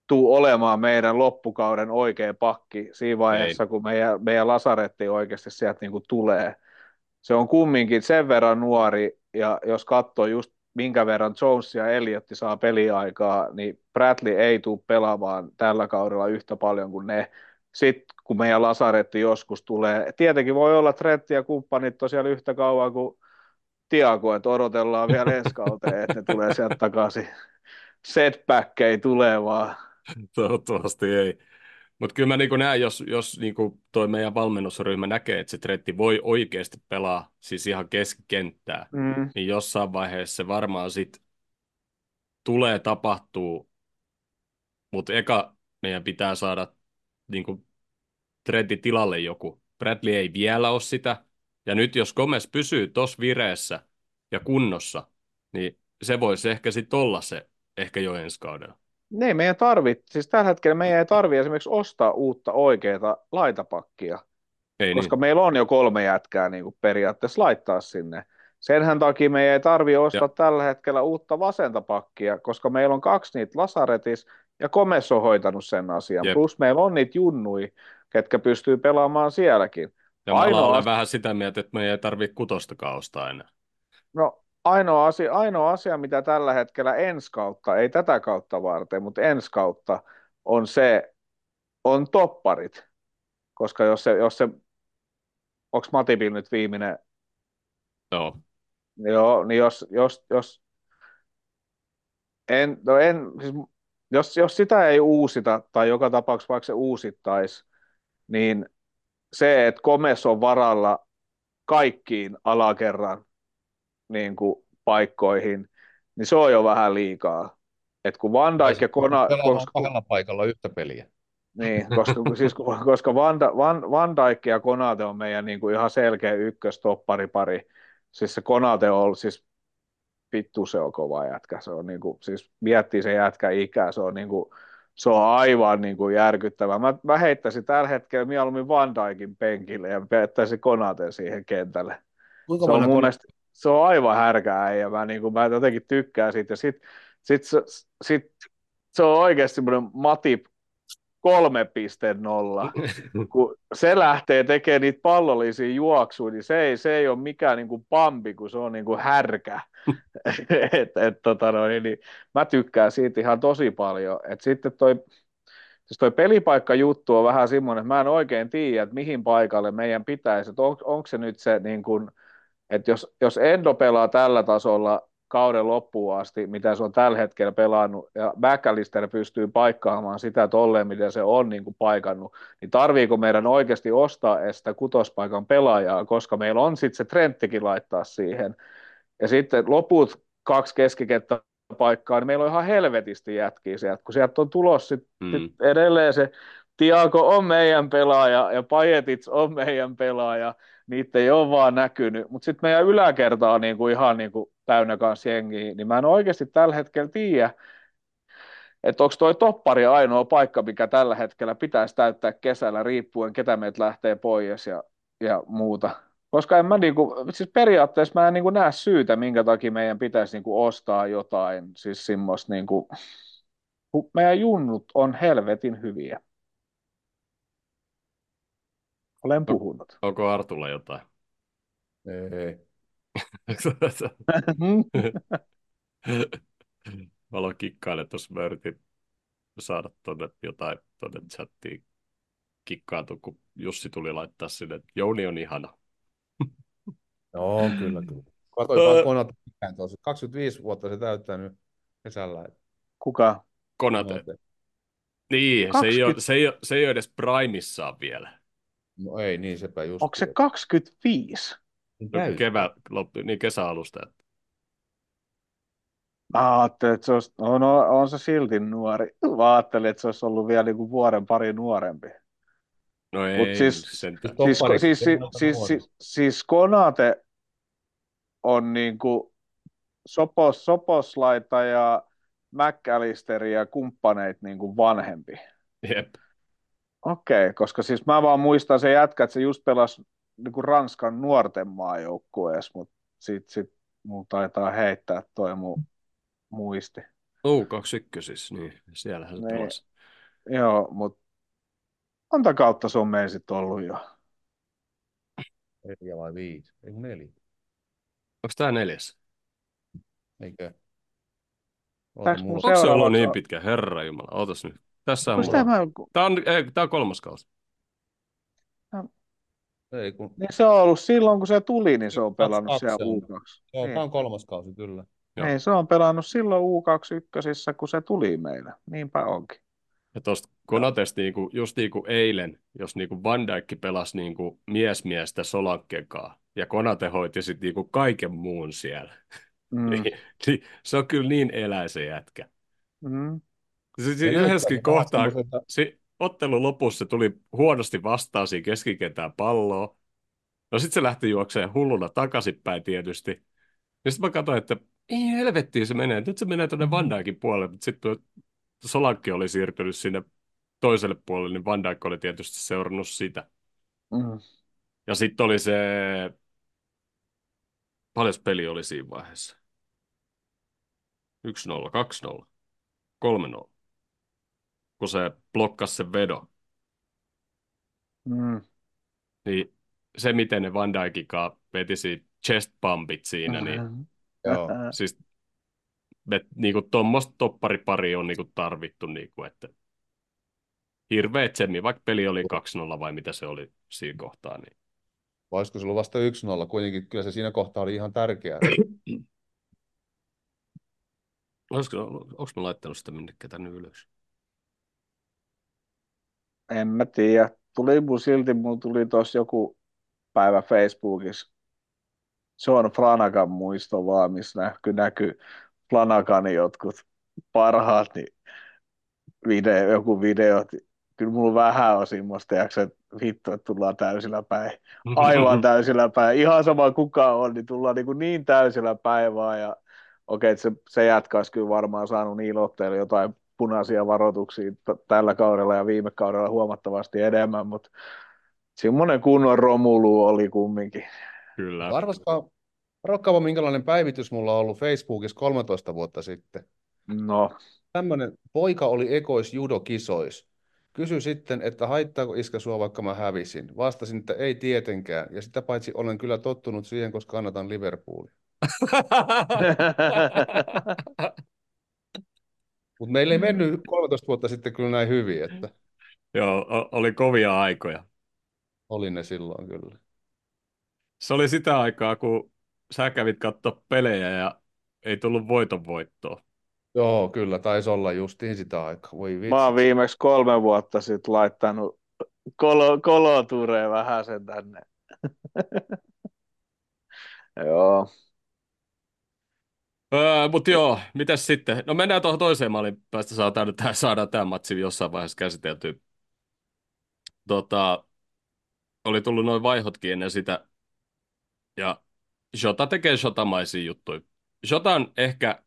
tuu olemaan meidän loppukauden oikea pakki siinä Ei. vaiheessa, kun meidän, meidän lasaretti oikeasti sieltä niin kuin tulee. Se on kumminkin sen verran nuori, ja jos katsoo just minkä verran Jones ja Elliott saa peliaikaa, niin Bradley ei tule pelaamaan tällä kaudella yhtä paljon kuin ne. Sitten kun meidän lasaretti joskus tulee, tietenkin voi olla Trent ja kumppanit tosiaan yhtä kauan kuin Tiago, että odotellaan vielä ensi kauteen, että ne tulee sieltä takaisin. Setback ei tule vaan. Toivottavasti ei. Mutta kyllä mä niin näen, jos, jos niin toi meidän valmennusryhmä näkee, että se Tretti voi oikeasti pelaa siis ihan keskikenttää, Mm. niin jossain vaiheessa se varmaan sit tulee tapahtuu, mutta eka meidän pitää saada niin Tretti tilalle joku. Bradley ei vielä ole sitä, ja nyt jos Gomez pysyy tuossa vireessä ja kunnossa, niin se voisi ehkä sitten olla se, ehkä jo ensi kaudella. Ne meidän tarvit, siis tällä hetkellä meidän ei tarvitse esimerkiksi ostaa uutta oikeaa laitapakkia, Ei koska niin. meillä on jo kolme jätkää niin kuin periaatteessa laittaa sinne. Senhän takia meidän ei tarvitse ostaa Ja, tällä hetkellä uutta vasenta pakkia, koska meillä on kaksi niitä lasaretis, ja Komes on hoitanut sen asian. jep. Plus meillä on niitä junnui, ketkä pystyy pelaamaan sielläkin. Ja mä alan Ainoa olla asia, vähän sitä mieltä, että meidän ei tarvitse kutostakaan ostaa enää. no, ainoa asia, ainoa asia, mitä tällä hetkellä ensi kautta, ei tätä kautta varten, mutta ensi kautta, on se, on topparit. Koska jos se, jos se onko Matipin nyt viimeinen, Joo. joo, niin jos, jos, jos en, no en, siis jos, jos sitä ei uusita, tai joka tapauksessa vaikka se uusittaisi, niin se, että Komes on varalla kaikkiin alakerran niin kuin, paikkoihin, niin se on jo vähän liikaa. Et kun Van Tai Dijk ja sitten pystyt Kona, pelaamaan koska, kahdella paikalla yhtä peliä. niin, koska, siis, koska Van, Van, Van Dijk ja Konate on meidän niin kuin ihan selkeä ykköstopparipari. Siis se Konate on ollut, siis vittu se on kova jätkä. Se on niinku, siis miettii se jätkä ikää, se on niinku, se on aivan niinku järkyttävä. Mä, mä heittäisin tällä hetkellä mieluummin Van Dijkin penkille ja pettäisin Konaten siihen kentälle. Kuinka Se on vanha mun kone? mielestä, se on aivan härkää ja mä, niinku, mä jotenkin tykkään siitä. Ja sit, sit, sit, sit, se on oikeasti semmoinen Matip kolme piste nolla. Kun se lähtee tekemään niitä pallollisia juoksuja, niin se ei, se ei ole mikään niin kuin pampi, kun se on niin kuin härkä. et, et, tota noin, niin, niin, mä tykkään siitä ihan tosi paljon. Et sitten toi, siis toi pelipaikkajuttu on vähän semmoinen, että mä en oikein tiedä, että mihin paikalle meidän pitäisi, että on, onko se nyt se niin kuin, että jos, jos Endo pelaa tällä tasolla kauden loppuun asti, mitä se on tällä hetkellä pelannut, ja McAllister pystyy paikkaamaan sitä tolleen, mitä se on niin kuin paikannut, niin tarviiko meidän oikeasti ostaa edes sitä kutospaikan pelaajaa, koska meillä on sitten se Trenttikin laittaa siihen. Ja sitten loput kaksi keskikenttäpaikkaa, niin meillä on ihan helvetisti jätkiä sieltä, kun sieltä on tulossa sit, sit Mm. edelleen se Tiago on meidän pelaaja ja Pajetits on meidän pelaaja, niitä ei ole vaan näkynyt, mutta sitten meidän yläkerta on niinku ihan niinku täynnä kanssa jengiä, niin mä en oikeasti tällä hetkellä tiedä, että onko toi toppari ainoa paikka, mikä tällä hetkellä pitäisi täyttää kesällä, riippuen ketä meiltä lähtee pois ja, ja muuta. Koska en mä niinku, siis periaatteessa mä en niinku näe syytä, minkä takia meidän pitäisi niinku ostaa jotain, siis semmoista niinku, meidän junnut on helvetin hyviä. Olen On- puhunut. Onko Artulla jotain? Ei. Mä aloin kikkailla tuossa, mä yritin saada tuonne jotain tuonne chattiin kikkaantua, kun Jussi tuli laittaa sinne, että Jouni on ihana. No, on kyllä, kyllä. Katoin vaan Konate tuossa. kaksikymmentäviisi vuotta se täyttää nyt kesällä. että Kuka? Konate. Konate. Niin, se ei ole, kaksikymmentä, se ei ole, se ei ole edes primissaan vielä. No ei, niin sepä just. onko se kaksikymmentäviisi? Niin No, täyttää. kevää, loppu, niin kesäalusta. Mä ajattelin, että se olisi, no, no, on se silti nuori. Mä ajattelin, että se olisi ollut vielä niin kuin vuoden pari nuorempi. No Mutta ei, siis, Siis sentään. siis, toppariksi siis, se on siis, aika siis, nuori. siis, siis Konate on niin kuin Sopos, Soposlaita ja McAllister ja kumppaneit niin kuin vanhempi. Jep. Okei, koska siis mä vaan muistan se jätkä, että se just pelasi niin kuin Ranskan nuorten maajoukkueessa, mutta sit, sit mun taitaa heittää toi mun muisti. U kaksikymmentä siis, niin siellähän se Niin, pelasi. joo, mutta monta kautta se on meillä sitten ollut jo. Neljä vai viisi? Ei kun neljä. Onko tämä neljäs? Eikö? Oota, Tässä mun mulla Onko se ollut seuraavaksi niin on... pitkä? Herra Jumala, ootas nyt. Tässä on Onko mulla. tämä... Tämä on, ei, tämä on kolmas kausi. ei kun Niin se on ollut silloin, kun se tuli, niin se on pelannut siellä kaksi on. U kaksi. Joo, tämä Niin. on kolmas kausi kyllä. Joo. Niin, se on pelannut silloin U kaksikymmentä, kun se tuli meille. Niinpä onkin. Ja tuosta Konatesta niinku, just niin kuin eilen, jos niinku Van Dijk pelasi niinku mies miestä Solanken kanssa, ja Konate hoiti sitten niinku kaiken muun siellä. Mm. niin, niin, se on kyllä niin eläisen jätkä. Mm. Se, se Se näyttää yhdessäkin vähän kohtaa, semmoiselta, se ottelun lopussa se tuli huonosti vastaan siinä keskikentään palloa. No sitten se lähti juoksemaan hulluna takaisinpäin tietysti. Ja sitten mä katsoin, että ei helvettiin se menee. Nyt se menee tuonne Van Dijkin puolelle, mutta sitten Solanke oli siirtynyt sinne toiselle puolelle, niin Van Dijk oli tietysti seurannut sitä. Mm. Ja sitten oli se, paljon peli oli siinä vaiheessa? yksi nolla, kaksi nolla, kolme nolla, kun se blokkasi sen vedon. Mm. Niin se, miten ne Van Dijkin kanssa veti siitä chest pumpit siinä, niin Mm. joo. siis me, niinku tuommoista toppariparia on niinku tarvittu, niinku, että hirveä tsemmi, vaikka peli oli kaksi nolla vai mitä se oli siinä kohtaa. Niin. Vai olisiko se ollut vasta yksi nolla? Kuitenkin kyllä se siinä kohtaa oli ihan tärkeää. Olisiko, onko mä laittanut sitä minnekään tänne ylös? En mä tiedä. Tuli mun silti, mun tuli tuossa joku päivä Facebookissa John Flanagan muisto vaan, missä näkyy, näkyy Flanaganin jotkut parhaat niin video, joku videot. Kyllä mulla vähän on semmoista, tiiäks, että vittu, että tullaan täysillä päin. Aivan täysillä päin. Ihan sama kuka on, niin tullaan niin, kuin niin täysillä päin vaan. Ja okei, että se, se jätkä olisi kyllä varmaan saanut niillä otteilla jotain punaisia varoituksia t- tällä kaudella ja viime kaudella huomattavasti enemmän, mutta semmoinen kunnon romulu oli kumminkin. Kyllä. Arvaskaa, arvokkaapa minkälainen päivitys mulla on ollut Facebookissa kolmetoista vuotta sitten. No, Tämmöinen poika oli ekois judokisois. Kysyi sitten, että haittaako iskä sua, vaikka mä hävisin. Vastasin, että ei tietenkään. Ja sitä paitsi olen kyllä tottunut siihen, koska kannatan Liverpoolia. Mutta meillä ei mennyt kolmetoista vuotta sitten kyllä näin hyvin, että Joo, o- oli kovia aikoja. oli ne silloin kyllä. Se oli sitä aikaa, kun sä kävit katsoa pelejä ja ei tullut voiton voittoa. Joo, kyllä, taisi olla justiin sitä aikaa. Voi mä oon vitsit. viimeksi kolme vuotta sitten laittanut kolo, kolotureen vähän sen tänne. Joo. Öö, mutta joo, mitäs sitten? No mennään tuohon toiseen maalin päästä, saadaan, tää, saadaan tämä matsi jossain vaiheessa käsiteltyä. Tota, oli tullut noin vaihotkin ennen sitä, ja Jota tekee Jotamaisia juttuja. Jota on ehkä,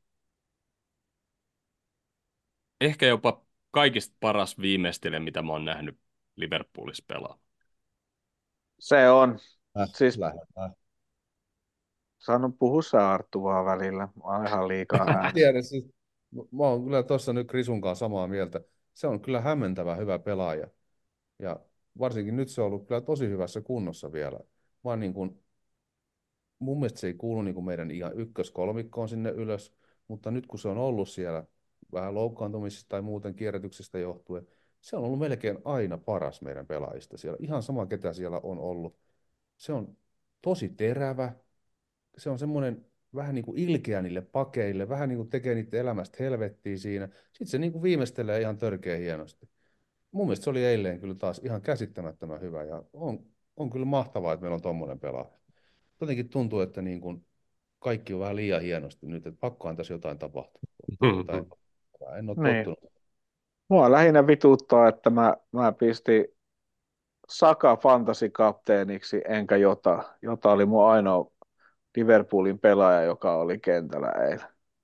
ehkä jopa kaikista paras viimeistelijä, mitä mä oon nähnyt Liverpoolissa pelaa. Se on. Äh, Siis lähdetään. sanon puhu sä Arttu vaan välillä. Mä oon ihan liikaa äänessä. Tiedän, siis, mä oon kyllä tuossa nyt Krisun kanssa samaa mieltä. Se on kyllä hämmentävä hyvä pelaaja. Ja varsinkin nyt se on ollut kyllä tosi hyvässä kunnossa vielä. Vaan niin kuin, mun mielestä se ei kuulu niin kuin meidän ihan ykköskolmikkoon sinne ylös, mutta nyt kun se on ollut siellä vähän loukkaantumisesta tai muuten kierrätyksestä johtuen, se on ollut melkein aina paras meidän pelaajista siellä. Ihan sama, ketä siellä on ollut. Se on tosi terävä. Se on semmoinen vähän niin kuin ilkeä niille pakeille, vähän niin kuin tekee niiden elämästä helvettiä siinä. Sitten se niin kuin viimeistelee ihan törkeä hienosti. Mun mielestä se oli eilen kyllä taas ihan käsittämättömän hyvä ja on, on kyllä mahtavaa, että meillä on tommoinen pelaaja. Jotenkin tuntuu, että niin kuin kaikki on vähän liian hienosti nyt, että pakkohan tässä jotain tapahtuu. Jotain, en ole Niin. tottunut. Mua lähinnä vituttaa, että mä, mä pistin Saka fantasy-kapteeniksi, enkä Jota. Jota oli mun ainoa Liverpoolin pelaaja, joka oli kentällä eilen.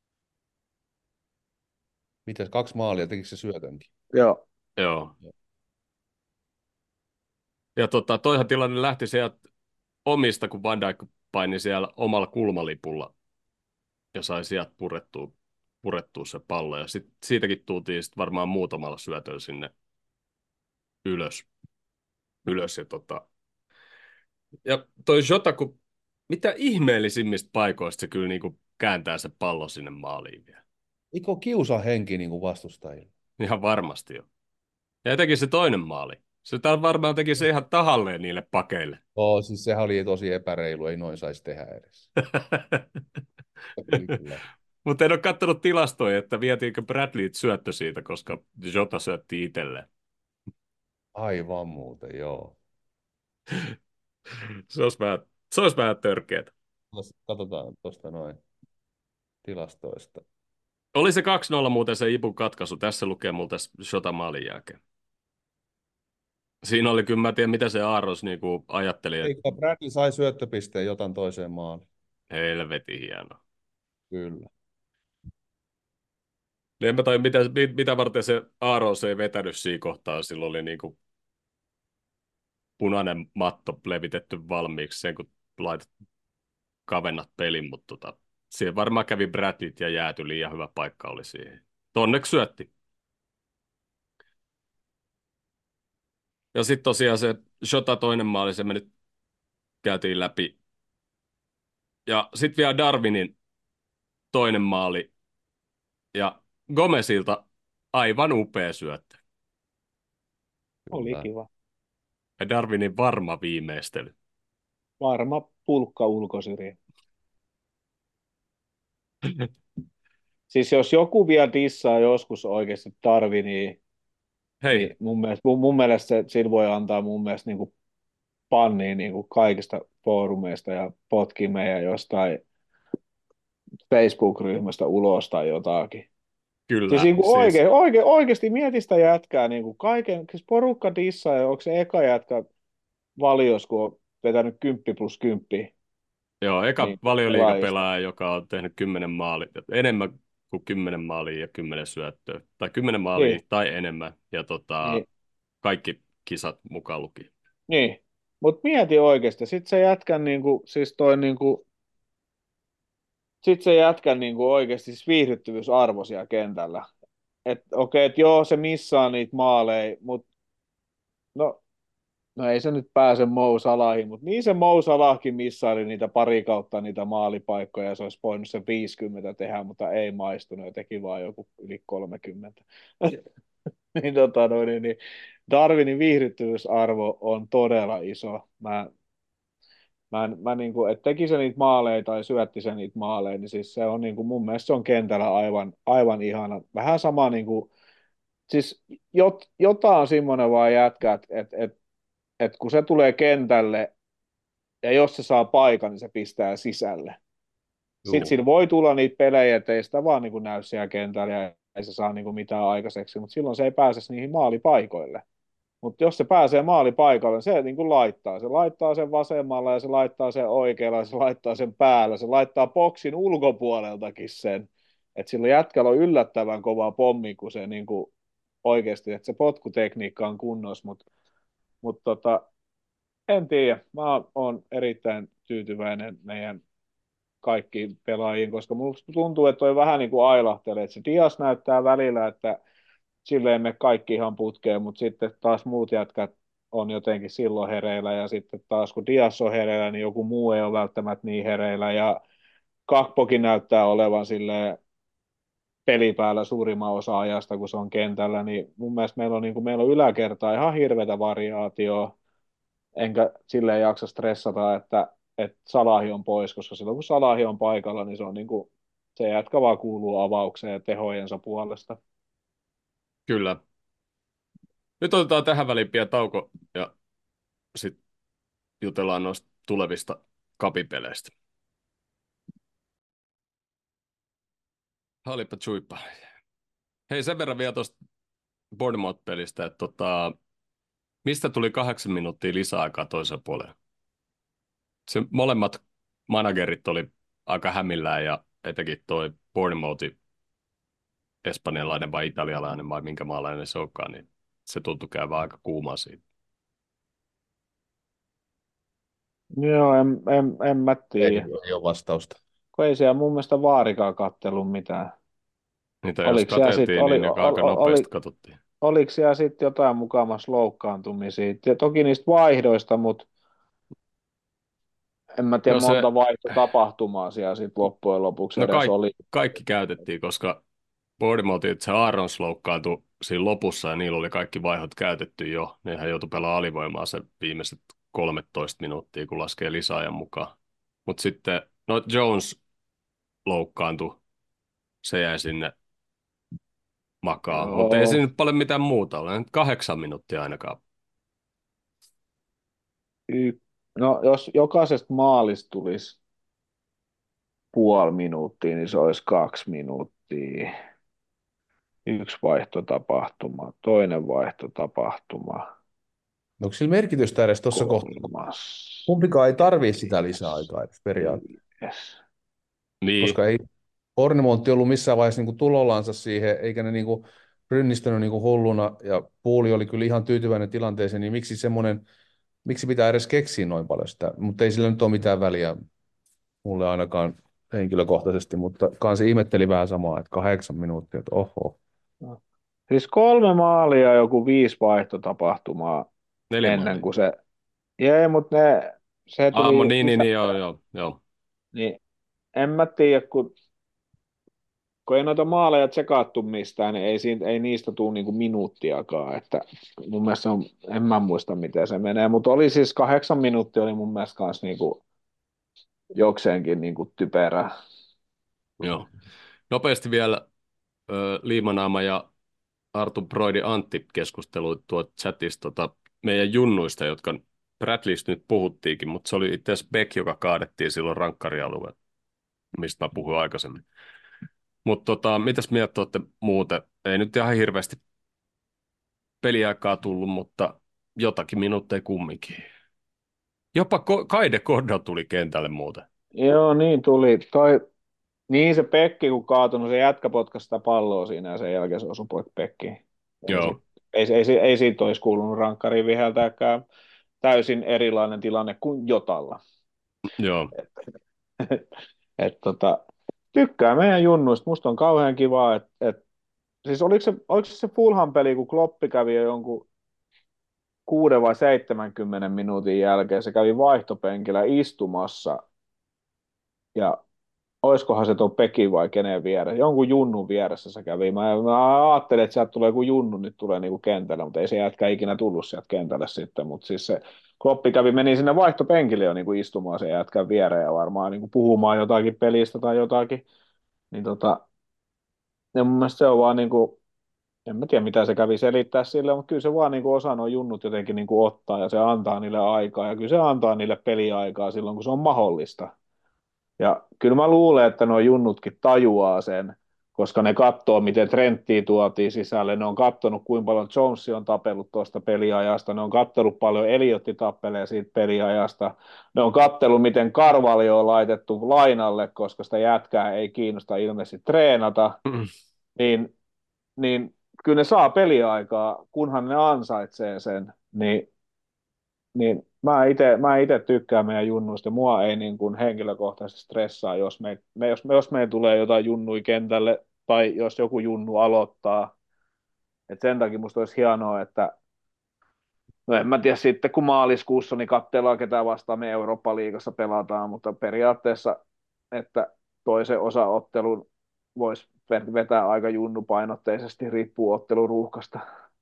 Mites kaksi maalia, tekikö se syötönkin? Joo. Joo. Ja tota, toihan tilanne lähti sieltä omista, kun Van Dijk paini siellä omalla kulmalipulla ja sai sieltä purettua, purettua se pallo. Ja sit, siitäkin tultiin sit varmaan muutamalla syötöllä sinne ylös. ylös ja, tota... ja toi Jota, kun mitä ihmeellisimmistä paikoista se kyllä niinku kääntää se pallo sinne maaliin vielä. Iko kiusa henki niin kuin vastustajille? Ihan varmasti jo. Ja etenkin se toinen maali. Se tää varmaan teki se ihan tahalleen niille pakeille. Oo, siis sehän oli tosi epäreilu, ei noin saisi tehdä edes. Oli kyllä. Mutta en ole katsonut tilastoja, että vietiinkö Bradley syöttö siitä, koska Jota syötti itselleen. Aivan muuten, joo. Se olisi vähän, se olisi vähän törkeetä. Tos- Katsotaan tuosta noin tilastoista. Oli se kaksi nolla muuten se Ipun katkaisu. Tässä lukee muuten Jota maalin jälkeen. Siinä oli kyllä, mä en tiedä mitä se Aaros niinku ajatteli, että Eikä Bradley sai syöttöpisteen jotain toiseen maaliin. helvetin hienoa. Kyllä. Niin en mä tajua, mitä, mit- mitä varten se Aaros ei vetänyt siinä kohtaa. Silloin oli niinku punainen matto levitetty valmiiksi sen, kun laitat kavennat pelin, mutta tota, siihen varmaan kävi Bradleyt ja jääty, liian hyvä paikka oli siihen. Tonneksi syötti. Ja sitten tosiaan se Shota toinen maali, se me nyt käytiin läpi. Ja sitten vielä Darwinin toinen maali. Ja Gomezilta aivan upea syöttö. Oli Kyllä. kiva. Ja Darwinin varma viimeistely. Varma pulkka ulkosyrjä. Siis jos joku vielä dissaa joskus oikeasti tarvi, niin, Hei, niin mun mielestä, mun, mun mielestä se, sillä voi antaa mun mielestä niin kuin panniin niin kuin kaikista foorumeista ja potkii meidän jostain Facebook-ryhmästä ulos tai jotakin. Siis, kyllä. niin kuin Siis, oikein, oikein, oikeasti mieti sitä jätkää, niin kuin kaiken, siis porukka dissaa ja onko se eka jätkä valios, kun on vetänyt kymppi plus kymppi, joo, eka niin pelaajista. valioliigapelaaja, joka on tehnyt kymmenen maalia, enemmän kuin kymmenen maalia ja kymmenen syöttöä. Tai kymmenen maalia Niin, tai enemmän. Ja tota, niin, kaikki kisat mukaan luki. niin. Mutta mieti oikeasti, sitten se jätkän, niin kuin, siis toi niin kuin, sit se jätkän niin kuin oikeasti siis viihdyttävyysarvo siellä kentällä. Että okei, että joo, se missaa niitä maaleja, mutta no, no ei se nyt pääse Mo Salahiin, mutta niin se Mo Salahkin missaili niitä pari kautta niitä maalipaikkoja, ja se olisi voinut se viisikymmentä tehdä, mutta ei maistunut, ja teki vaan joku yli kolmekymmentä. niin, tota, no, niin, niin Darwinin viihdyttävyysarvo on todella iso. Mä, mä, mä niin kuin, että teki se niitä maaleja tai syötti se niitä maaleja, niin siis se on niin kuin, mun mielestä se on kentällä aivan, aivan ihana. Vähän sama niin kuin, siis jot, jotain on semmoinen vaan jätkä, että et, et, et kun se tulee kentälle, ja jos se saa paikan, niin se pistää sisälle. Sitten Juu. siinä voi tulla niitä pelejä, että ei sitä vaan niin kuin näy siellä kentällä ja ei se saa niin kuin mitään aikaiseksi, mutta silloin se ei pääse niihin maalipaikoille. Mutta jos se pääsee maalipaikalle, se niin kuin laittaa. Se laittaa sen vasemmalla ja se laittaa sen oikealla ja se laittaa sen päällä. Se laittaa boksin ulkopuoleltakin sen. Että sillä jätkällä on yllättävän kova pommi, kun se niin kuin oikeasti, että se potkutekniikka on kunnossa, mutta mut tota, en tiedä. Mä oon erittäin tyytyväinen meidän kaikkiin pelaajiin, koska musta tuntuu, että toi vähän niin kuin ailahtelee. Että se Dias näyttää välillä, että silleen me kaikki ihan putkeen, mutta sitten taas muut jätkät on jotenkin silloin hereillä, ja sitten taas kun Dias on hereillä, niin joku muu ei ole välttämättä niin hereillä, ja Kakpokin näyttää olevan silleen pelipäällä suurimman osa ajasta, kun se on kentällä, niin mun mielestä meillä on, niin kuin, meillä on yläkertaa ihan hirveätä variaatioa, enkä silleen jaksa stressata, että, että Salahi on pois, koska silloin kun Salahi on paikalla, niin se on niin kuin, se jätkä vaan kuuluu avaukseen ja tehojensa puolesta. Kyllä. Nyt otetaan tähän väliin pieni tauko ja sitten jutellaan noista tulevista kapipeleistä. Halipa chuippa. Hei, sen verran vielä tuosta Bournemouth-pelistä, että tota, mistä tuli kahdeksan minuuttia lisäaikaa toisella puolella? Se molemmat managerit oli aika hämillään ja etenkin toi Bournemouthin espanjalainen vai italialainen vai minkä maalainen se onkaan, niin se tuntui käyvän aika kuumaa siitä. Joo, en, en, en mä Ei, tiedä. ei ole vastausta. Kun ei siellä mun mielestä vaarikaan kattellut mitään. Niitä jos Oliko siellä sit, katseltiin, oli, niin ne aika oli, oli, nopeasti katsottiin. oliko siellä sitten jotain mukamassa loukkaantumisia? Ja toki niistä vaihdoista, mutta en mä tiedä No se, monta vaihtotapahtumaa siellä sitten loppujen lopuksi no edes kaikki, oli. kaikki käytettiin, koska Bournemouth itse Aarons loukkaantui siinä lopussa ja niillä oli kaikki vaihot käytetty jo. Nehän joutui pelaamaan alivoimaa se viimeiset kolmetoista minuuttia, kun laskee lisäajan mukaan. Mutta sitten, no Jones loukkaantui, se jäi sinne makaa. Mutta ei Joo. siinä nyt paljon mitään muuta ole, nyt kahdeksan minuuttia ainakaan. Y- no jos jokaisesta maalista tulisi puoli minuuttia, niin se olisi kaksi minuuttia. Yksi vaihtotapahtuma, toinen vaihtotapahtuma, Onko sillä merkitystä edes tuossa kohtaa? kolmas, Kumpikaan ei tarvitse sitä neljäs, lisäaikaa edes periaatteessa, viides. Niin, koska ei Ornemontti ollut missään vaiheessa niin kuin tulollansa siihen, eikä ne niin kuin rynnistänyt niin kuin hulluna, ja Puuli oli kyllä ihan tyytyväinen tilanteeseen, niin miksi semmoinen, miksi pitää edes keksiä noin paljon sitä, mutta ei sillä nyt ole mitään väliä mulle ainakaan henkilökohtaisesti, mutta kanssa ihmetteli vähän samaa, että kahdeksan minuuttia, että oho. No. Siis kolme maalia ja joku viisi vaihtotapahtumaa neljä ennen maalia. kuin se, jee, mutta ne, se Ah, mo- tuli niin, niin, lisä, niin, joo, joo, joo. niin en mä tiedä, kun, kun ei noita maaleja tsekattu mistään, niin ei, siitä, ei niistä tule niinku minuuttiakaan, että mun mielestä se on, en mä muista miten se menee, mutta oli siis kahdeksan minuuttia oli mun mielestä kanssa niinku jokseenkin niinku typerä. Joo. Nopeasti vielä ö, Liimanaama ja Artu Broidi Antti keskustelu tuot chatista tota, meidän junnuista, jotka Bradleystä nyt puhuttiinkin, mutta se oli itse asiassa Beck, joka kaadettiin silloin rankkarialueella, mistä mä puhuin aikaisemmin. Mutta tota, mitäs mieltä olette muuten? Ei nyt ihan hirveästi peliaikaa tullut, mutta jotakin minuutteja kumminkin. Jopa Ko- Kaide Korda tuli kentälle muuten. Joo, niin tuli. Toi, niin se Pekki, kun kaatunut, se jätkä potkasi sitä palloa siinä ja sen jälkeen se osui poik Pekkiin. Ei, Joo, sit, ei, ei, ei, ei siitä olisi kuulunut rankkariin viheltääkään. Täysin erilainen tilanne kuin Jotalla. joo. Et, tota, tykkää meidän junnuista. Musta on kauhean kiva, että et, siis oliko se, oliko se se Fulham-peli, kun Kloppi kävi jo jonkun kuuden vai seitsemänkymmenen minuutin jälkeen, se kävi vaihtopenkillä istumassa ja oiskohan se tuo Pekin vai kenen vieressä, jonkun junnun vieressä se kävi. Mä, mä ajattelin, että sieltä tulee joku junnu, nyt tulee niinku kentälle, mutta ei se jätkä ikinä tullut sieltä kentälle sitten, mutta siis se Kloppi kävi, meni sinne vaihtopenkille jo niinku istumaan sen jätkän viereen ja varmaan niinku puhumaan jotakin pelistä tai jotakin, niin tota, ja mun mielestä se on vaan niinku, en mä tiedä mitä se kävi selittää sille, mutta kyllä se vaan niinku osaa nuo junnut jotenkin niinku ottaa ja se antaa niille aikaa ja kyllä se antaa niille peliaikaa silloin, kun se on mahdollista. Ja kyllä mä luulen, että nuo junnutkin tajuaa sen, koska ne katsoo, miten Trenttiä tuotiin sisälle. Ne on katsonut, kuinka paljon Jonesi on tapellut tuosta peliajasta. Ne on katsonut paljon Eliotti tappelee siitä peliajasta. Ne on katsellut, miten Carvalho on laitettu lainalle, koska sitä jätkää ei kiinnosta ilmeisesti treenata. Niin, niin kyllä ne saa peliaikaa, kunhan ne ansaitsee sen. Niin niin mä itse mä ite tykkään meidän junnuista. Mua ei niin kuin henkilökohtaisesti stressaa, jos me, me, jos, me, jos meidän tulee jotain junnui kentälle tai jos joku junnu aloittaa. Et sen takia musta olisi hienoa, että no en mä tiedä sitten kun maaliskuussa niin katsellaan ketä vastaan me Eurooppa-liigassa pelataan, mutta periaatteessa, että toisen osaottelun voisi vetää aika junnupainotteisesti, riippuu otteluruuhkasta.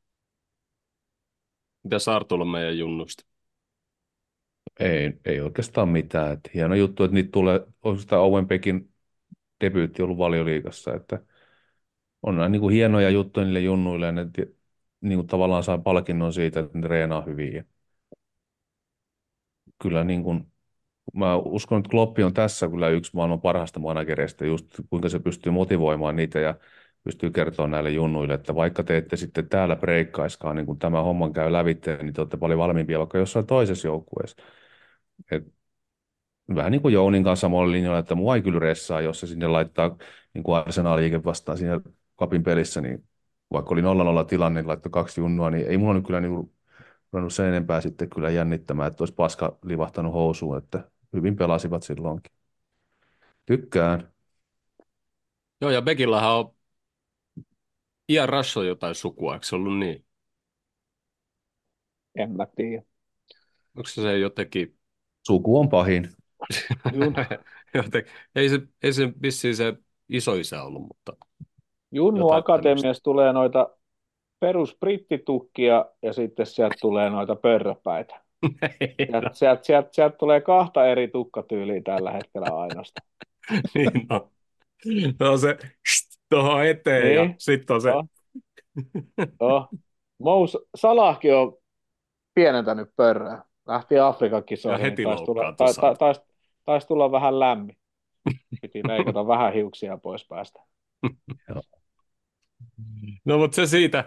Mitäs Artulla meidän junnuista? Ei, ei oikeastaan mitään. Että hieno juttu, että niitä tulee, on sitä Owen Beckin debyytti ollut Valioliigassa, että on nämä niin kuin hienoja juttuja niille junnuille, ja ne ti- niin kuin tavallaan saa palkinnon siitä, että ne treenaa hyvin. Ja kyllä niin kuin, mä uskon, että Kloppi on tässä kyllä yksi maailman parhaista managereista, just kuinka se pystyy motivoimaan niitä ja pystyy kertoa näille junnuille, että vaikka te ette sitten täällä breikkaiskaan, niin kun tämä homman käy lävitse, niin te olette paljon valmiimpia vaikka jossain toisessa joukkueessa. Et vähän niin kuin Jounin kanssa samalla linjalla, että mua ei kyllä ressaa, jos se sinne laittaa niin kuin Arsenal-liike vastaan siinä kapin pelissä, niin vaikka oli nolla nolla tilanne, niin laittoi kaksi junnua, niin ei mulla nyt kyllä niin ruvennut sen enempää sitten kyllä jännittämään, että olisi paska livahtanut housuun, että hyvin pelasivat silloinkin. Tykkään. Joo, ja Bekillähän on Ian Rush on jotain sukua, eikö se ollut niin? En mä tiedä. Onko se se jotenkin, Suku on pahin. Jun, joten, ei se, ei se vissiin se isoisä ollut, mutta Junnu jotain tämmöistä. Akatemiasta tulee noita perus brittitukkia ja sitten sieltä tulee noita pörröpäitä. Sieltä, sieltä, sieltä, sieltä tulee kahta eri tukkatyyliä tällä hetkellä ainoastaan. Niin no. No se tuohon eteen ja Niin, sitten on se. oh, oh. Mous Salahkin on pienentänyt pörrää. Lähti Afrikan Ja kisoihin, niin heti taisi tulla, loukkaantui ta, ta, saat. tais, tais tulla vähän lämmin. Piti leikata vähän hiuksia pois päästä. Joo. No mutta se siitä.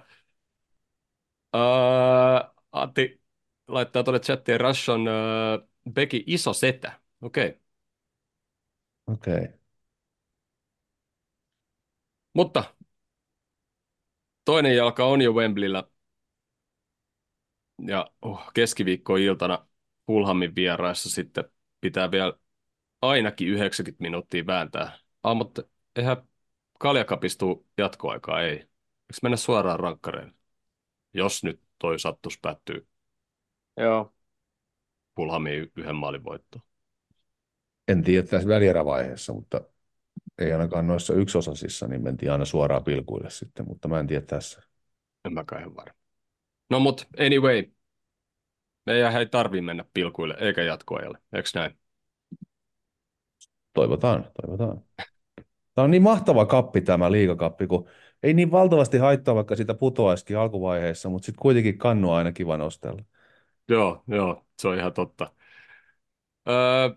Uh, Antti laittaa tuonne chattiin Rush on uh, Becky iso setä. Okei. Okay. Okei. Okay. Mutta toinen jalka on jo Wembleyllä ja uh, keskiviikkoiltana Fulhamin vieraissa sitten pitää vielä ainakin yhdeksänkymmentä minuuttia vääntää. Ah, mutta eihän Kaljakapista jatkoaikaa, ei. Eikö mennä suoraan rankkareille? Jos nyt toi sattus päättyy Joo. Fulhamin yhden maalin voittoon. En tiedä tässä välierävaiheessa, mutta ei ainakaan noissa yksosasissa, niin mentiin aina suoraan pilkuille sitten, mutta mä en tiedä tässä. En mäkään ihan varma. No mut anyway, meidän ei tarvii mennä pilkuille eikä jatkoajalle, eikö näin? Toivotaan, toivotaan. Tämä on niin mahtava kappi tämä liigakappi, kun ei niin valtavasti haittaa, vaikka sitä putoaisikin alkuvaiheessa, mutta sitten kuitenkin kannu aina kiva nostella. Joo, joo, se on ihan totta. Öö,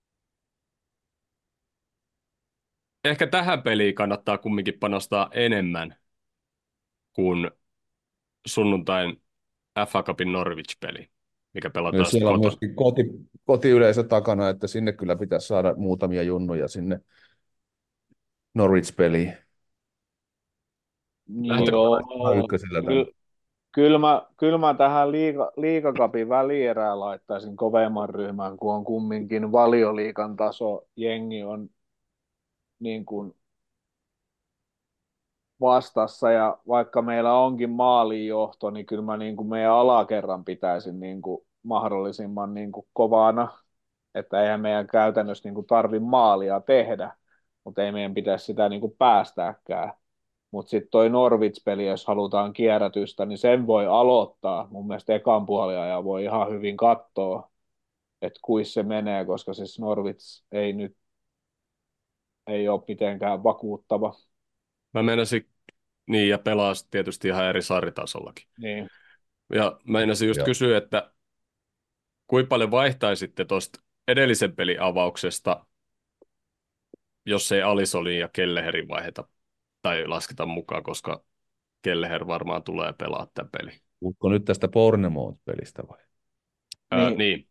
ehkä tähän peliin kannattaa kumminkin panostaa enemmän kuin sunnuntain F A Cupin Norwich-peli, mikä Ja pelataan sitten siellä on kotona. myöskin koti, kotiyleisö takana, että sinne kyllä pitäisi saada muutamia junnuja sinne Norwich-peliin. Lähdetäänkö? Ihan Joo, ykkösellä tänne. kyllä, kyllä mä, kyllä mä tähän liiga, liigakapin välierään laittaisin kovemman ryhmän, kun on kumminkin valioliigan taso. Jengi on niin kuin vastassa ja vaikka meillä onkin maalijohto, niin kyllä mä niin kuin meidän alakerran pitäisin niin kuin mahdollisimman niin kuin kovana, että eihän meidän käytännössä niin kuin tarvi maalia tehdä, mutta ei meidän pitäisi sitä niin kuin päästääkään. Mutta sitten toi Norwich-peli, jos halutaan kierrätystä, niin sen voi aloittaa. Mun mielestä ekan puoliajan voi ihan hyvin katsoa, että kuis se menee, koska siis Norwich ei nyt ei ole mitenkään vakuuttava. Mä meinasin, niin ja pelaa sit tietysti ihan eri sarjatasollakin. Niin. Ja meinasin just Joo. kysyä, että kuinka paljon vaihtaisitte tuosta edellisen pelin avauksesta, jos ei Alisolin ja Kelleherin vaiheta tai lasketa mukaan, koska Kelleher varmaan tulee pelaa tämän pelin. Puhutko nyt tästä Bournemouth-pelistä vai? Öö, Niin. niin.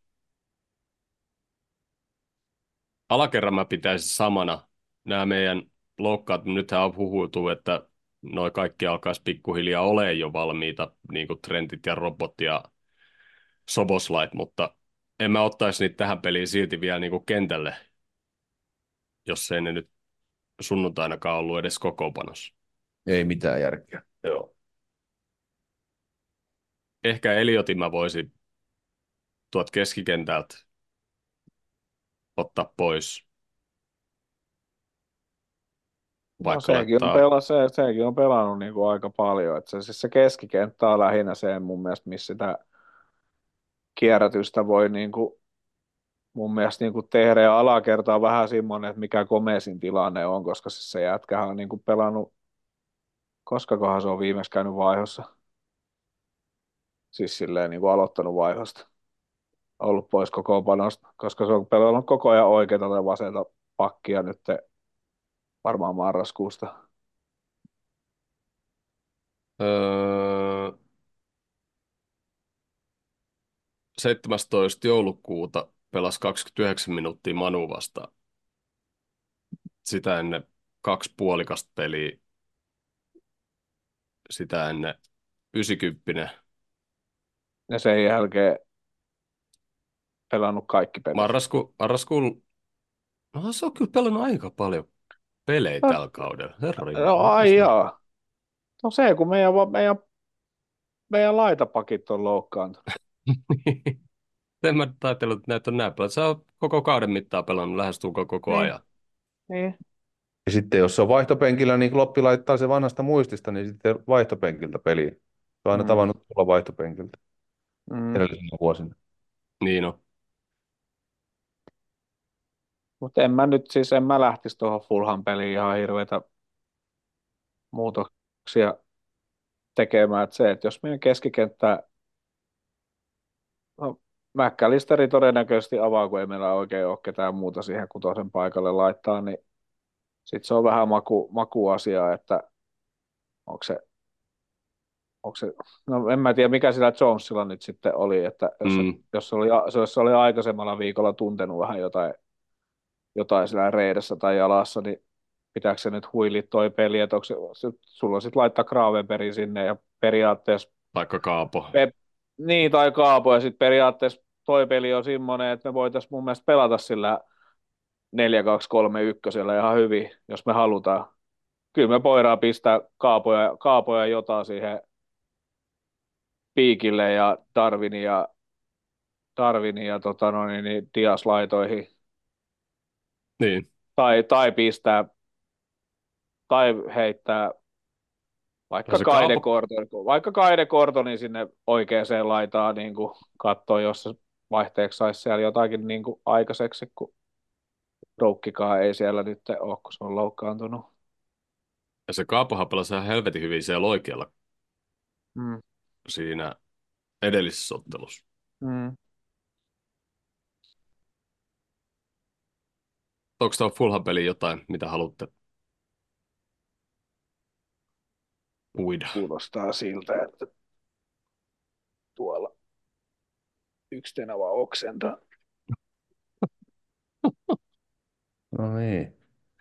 Alakerran mä pitäisin samana. Nämä meidän loukkaat, nythän on huhuiltu, että noi kaikki alkaisi pikkuhiljaa ole jo valmiita, niin kuin Trentit ja Robot ja Soboslait, mutta en mä ottaisi niitä tähän peliin silti vielä niin kuin kentälle, jos ei ne nyt sunnuntainakaan ollut edes kokoonpanossa. Ei mitään järkeä. Joo. Ehkä Eliotin mä voisin tuot keskikentältä ottaa pois, No vaikka sekin on, laittaa, pela, se, sekin on pelannut niin kuin aika paljon. Et se, siis se keskikenttä on lähinnä se mun mielestä, missä sitä kierrätystä voi niin kuin, mun mielestä niin kuin tehdä. Ja alakerta on vähän semmoinen, että mikä Gomesin tilanne on, koska siis se jätkähän on niin kuin pelannut, koskakohan se on viimeksi käynyt vaihossa. Siis silleen niin kuin aloittanut vaihosta. Ollut pois kokoonpanosta, koska se on pelannut koko ajan oikeita tai vasenta pakkia nyt varmaan marraskuusta. öö, seitsemästoista joulukuuta pelasi kaksikymmentäyhdeksän minuuttia Manu vastaan. Sitä ennen kaksi puolikasta peliä, sitä ennen yhdeksänkymmentä. Ja sen jälkeen pelannut kaikki pelit. Marrasku, marraskuun, no se on kyllä pelannut aika paljon pelejä No, tällä kaudella, herra no jumala. ai jaa. No se, kun meidän, va- meidän, meidän laitapakit on loukkaantunut. En mä nyt ajatellut, että näitä on näin paljon. Se on koko kauden mittaan pelannut lähestulkoon koko Niin, ajan. niin. Ja sitten jos se on vaihtopenkillä, niin Kloppi laittaa se vanhasta muistista, niin sitten vaihtopenkiltä peliin. Se on aina Mm, tavannut tulla vaihtopenkiltä mm. edellisenä vuosina. Niin on. Mutta en mä nyt siis, en mä lähtisi tuohon Fulham peliin ihan hirveitä muutoksia tekemään. Et se, että jos meidän keskikenttä, no, McAllisteri todennäköisesti avaa, kun ei meillä oikein ole ketään muuta siihen kutosen paikalle laittaa, niin sitten se on vähän maku, makuasia, että onko se, onko se, no en mä tiedä mikä sillä Jonesilla nyt sitten oli, että jos se, Mm. jos se oli, jos se oli aikaisemmalla viikolla tuntenut vähän jotain, jotain sillä reidessä tai jalassa, niin pitääkö se nyt huili toi peli, että onko se, se, sulla sitten laittaa Gravenberg sinne ja periaatteessa, Taikka Kaapo. pe, niin tai Kaapo ja sitten periaatteessa toi peli on semmoinen, että me voitaisiin mun mielestä pelata sillä neljä kaksi kolme yksi ihan hyvin, jos me halutaan. Kyllä me voidaan pistää Kaapoja, Kaapoja jotain siihen Piikille ja Darwinin ja, Darwinin ja tota noin, niin niin Dias laitoihin. Niin. Tai, tai pistää, tai heittää No vaikka se Kaide Kaapo, Gordon, vaikka Kaide Gordonin sinne oikeaan laitaan niin kuin katsoa, jos se vaihteeksi saisi siellä jotakin niin kuin aikaiseksi, kun Roukkikaan ei siellä nyt ole, kun se on loukkaantunut. ja se Kaapohan pelasi ihan helvetin hyvin siellä oikealla Mm, siinä edellisessä ottelussa. mm. Onko tuo Fulham-peli jotain, mitä haluatte puida? Kuulostaa siltä, että tuolla yksi tenava oksentaa. No niin.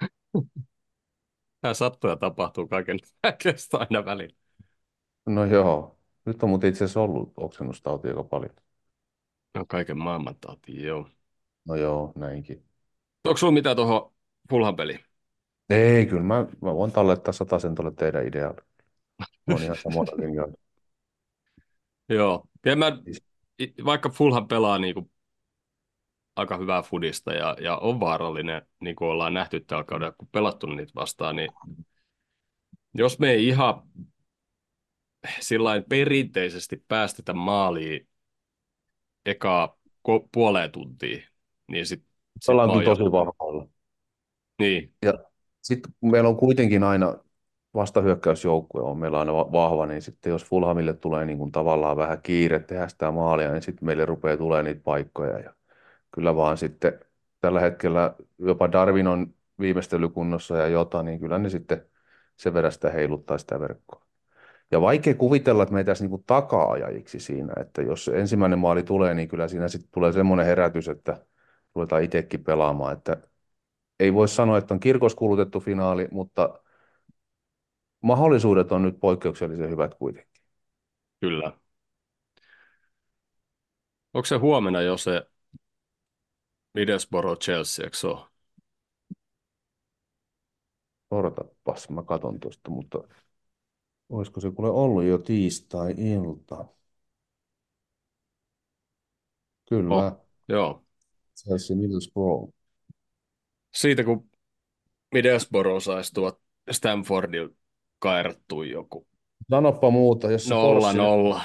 Tämä sattuu ja tapahtuu kaiken näköistä aina välillä. No joo. Nyt on muuten itse asiassa ollut oksennustauti aika paljon. No kaiken maailman tauti, joo. No joo, näinkin. Onko sulla mitään tuohon Fulham-peliin? Ei, kyllä mä, mä voin tallettaa satasen tuolle teidän idealle. Mä oon ihan samoilla linjoilla. Joo. Ja mä, i- vaikka Fulham pelaa niinku aika hyvää fudista ja, ja on vaarallinen, niin kuin ollaan nähty tällä kaudella, kun pelattu niitä vastaan, niin jos me ei ihan sillain perinteisesti päästetä maaliin ekaa ko- puoleen tuntiin, niin sit, sit Ollaan mä kyllä oon jo, tosi vahvalla. niin, Ja sitten kun meillä on kuitenkin aina vastahyökkäysjoukkue on meillä aina va- vahva, niin sitten jos Fulhamille tulee niin kuin tavallaan vähän kiire tehdä sitä maalia, niin sitten meille rupeaa tulemaan niitä paikkoja. Ja kyllä vaan sitten tällä hetkellä jopa Darwin on viimeistelykunnossa ja jota, niin kyllä ne sitten sen verran sitä heiluttaa sitä verkkoa. Ja vaikea kuvitella, että me ei tässä niin taka-ajajiksi siinä, että jos se ensimmäinen maali tulee, niin kyllä siinä sitten tulee semmoinen herätys, että ruvetaan itsekin pelaamaan, että ei voi sanoa, että on kirkoskuulutettu finaali, mutta mahdollisuudet on nyt poikkeuksellisen hyvät kuitenkin. kyllä. Onko se huomenna jo se Middlesbrough Chelsea, eikö se ole? Odotapas, mä katon tuosta, mutta olisiko se kuule ollut jo tiistai-ilta? Oh, Kyllä, joo. Chelsea Middlesbrough. Siitä kun Middlesbrough saisi tuot Stamfordilla kairattua joku Sanoppa muuta, jos se nolla Forssi nyt... nolla.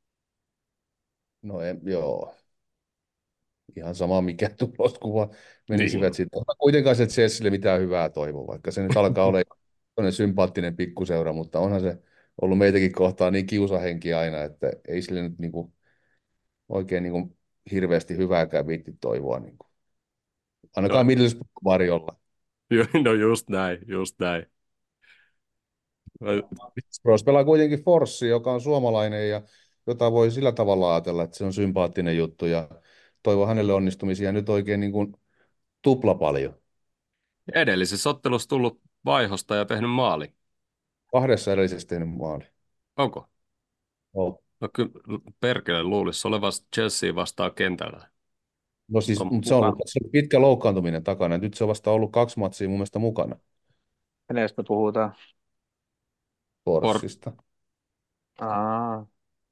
No en, joo, ihan sama mikä tuloskuva menisivät Niin. siitä. Mä kuitenkaan se Chelsealle mitään hyvää toivo, vaikka se nyt alkaa olla sellainen sympaattinen pikkuseura, mutta onhan se ollut meitäkin kohtaan niin kiusahenki aina, että ei sille nyt niinku oikein niinku hirveästi hyvääkään viitti toivoa. Niinku. Ainakaan No, Middlesbrough varjolla. ju- no just näin, just näin. Middlesbrough pelaa kuitenkin Forssi, joka on suomalainen ja jota voi sillä tavalla ajatella, että se on sympaattinen juttu ja toivon hänelle onnistumisia nyt oikein niin kuin tupla paljon. Edellisessä ottelussa tullut vaihosta ja tehnyt maali. Kahdessa edellisessä tehnyt maali. Onko? Oh. No kyllä perkele luulisi olevan Chelsea vastaan kentällä. No siis, On, mutta se on Kuka? ollut se on pitkä loukkaantuminen takana. Nyt se on vasta ollut kaksi matsia mun mielestä mukana. Kenestä me puhutaan? Por... Forssista. Aa.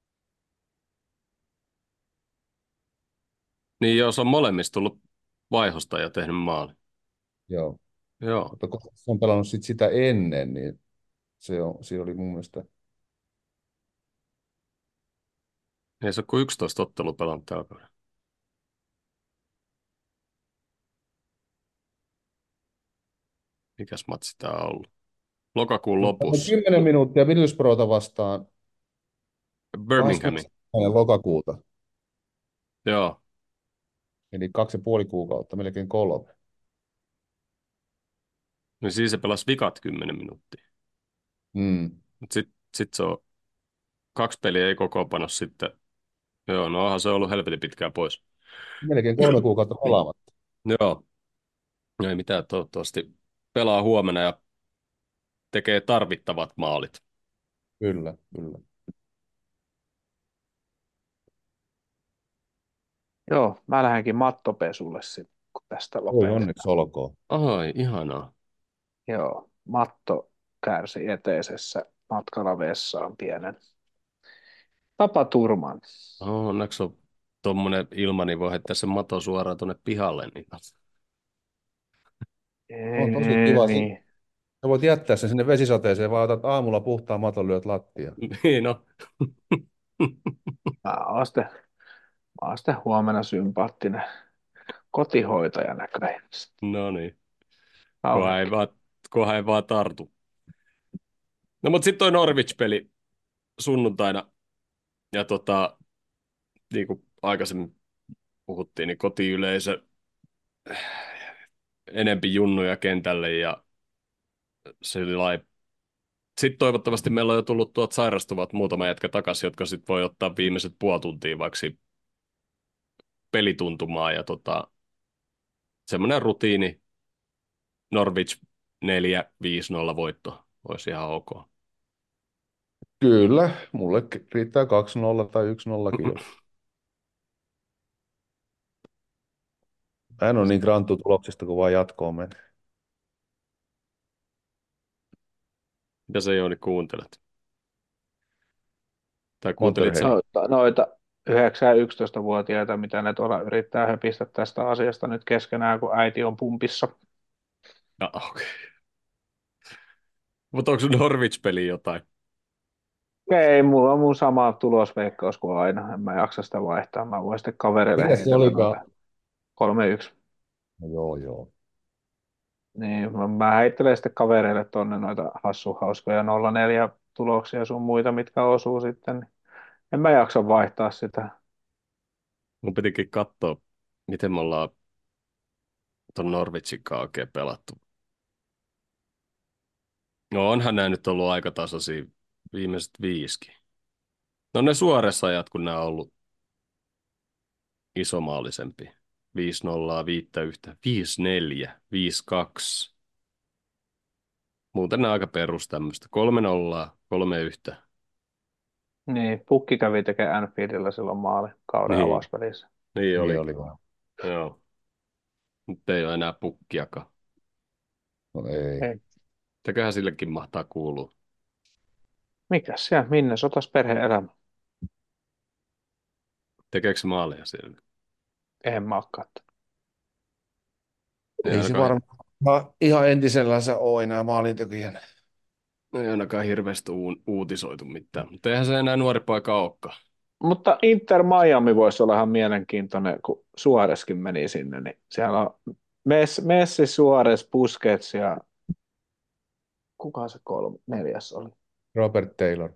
Niin jos on molemmista tullut vaihosta ja tehnyt maali. Joo. Joo. Mutta kun se on pelannut sit sitä ennen, niin se, on, se oli mun mielestä. Ei se ole kuin yksitoista ottelua pelannut tällä kaudella. Mikäs matsi tää on ollut? Lokakuun Mutta lopussa. kymmenen minuuttia Middlesbroughta vastaan Birminghamin. kahdeskymmenes lokakuuta. Joo. Eli kaksi ja puoli kuukautta, melkein kolme. Niin siis se pelasi vikat kymmenen minuuttia. Mm. Mutta sitten sit se on kaksi peliä ei kokoonpano sitten. Joo, no onhan se ollut helvetin pitkään pois. Melkein kolme kuukautta pelaamatta. Joo. No ei mitään, toivottavasti pelaa huomenna ja tekee tarvittavat maalit. Kyllä, kyllä. Joo, mä lähdenkin mattopesulle sitten, kun tästä Oi, lopetetaan. onneksi olkoon. Ai, ihanaa. Joo, matto kärsi eteisessä matkalla vessaan pienen tapaturman. No, onneksi on tuommoinen ilma, niin voi heittää sen mato suoraan tuonne pihalle. Niin... On tosi Ei, kiva. niin. Sä voit jättää sen sinne vesisateeseen, vaan otat aamulla puhtaan maton, lyöt lattia. Niin, no. Mä oon sitten, mä oon sitten huomenna sympaattinen kotihoitaja näköjään. No niin. Kunhan ei Aurinkin. vaan, kunhan ei vaan tartu. No, mutta sitten toi Norwich-peli sunnuntaina. Ja tota, niin kuin aikaisemmin puhuttiin, niin kotiyleisö enempi junnuja kentälle ja sillä sitten toivottavasti meillä on jo tullut tuot sairastuvat muutama jätkä takaisin, jotka sitten voi ottaa viimeiset puoli tuntia vaikka pelituntumaa ja tota, semmoinen rutiini Norwich neljä viisi nolla voitto olisi ihan ok. Kyllä, mulle riittää kaksi nolla tai yksi nolla jo. Mä en ole niin grantu tuloksista, kun vaan jatkoon menee. Mitä sä Jouni kuuntelet? Tai kuuntelit sä? Motorhead. Noita, noita yhdeksän- ja yksitoista-vuotiaita, mitä ne tuolla yrittää höpistä tästä asiasta nyt keskenään, kun äiti on pumpissa. Ah, okei. Okay. Mutta onko sun Norwich-peli jotain? Ei, mulla on mun sama tulosveikkaus kuin aina. En mä jaksa sitä vaihtaa. Mä voin sitten kavereille Mitä se heitellä olikaan? noita kolme yksi. No, joo, joo. Niin, mä, mä heittelen sitten kavereille tonne noita hassu hauskoja nolla neljä tuloksia sun muita, mitkä osuu sitten. En mä jaksa vaihtaa sitä. Mun pitikin katsoa, miten me ollaan ton Norwichin kanssa oikein pelattu. No onhan nämä nyt ollut aika tasaisia viimeiset viisikin. No ne suoresajat, kun nämä on ollut isomaalisempi. viisi nolla, viisi yksi, viisi neljä, viisi kaksi. Muuten nämä aika perus tämmöistä. kolme nolla, kolme yksi. Niin, pukki kävi tekemään Anfieldilla silloin maali kauden Niin, avausvälissä. niin Niin oli. oli vaan. Joo. Nyt ei ole enää pukkiakaan. No ei. Ei. Mitäköhän sillekin mahtaa kuulua? Mikäs siellä, minne sotas perhe-elämä? Tekeekö se maaleja siellä? En mä oo kattonut. Ei Ei se ainakaan, varmaan ihan entisellänsä ole enää maalintekijänä. ei ainakaan hirveästi u- uutisoitu mitään. Mutta eihän se enää nuori poika olekaan. Mutta Inter Miami voisi olla ihan mielenkiintoinen, kun Suoreskin meni sinne, niin siellä on Messi, Messi Suores, Busquets ja kuka se kolme, neljäs oli? Robert Taylor.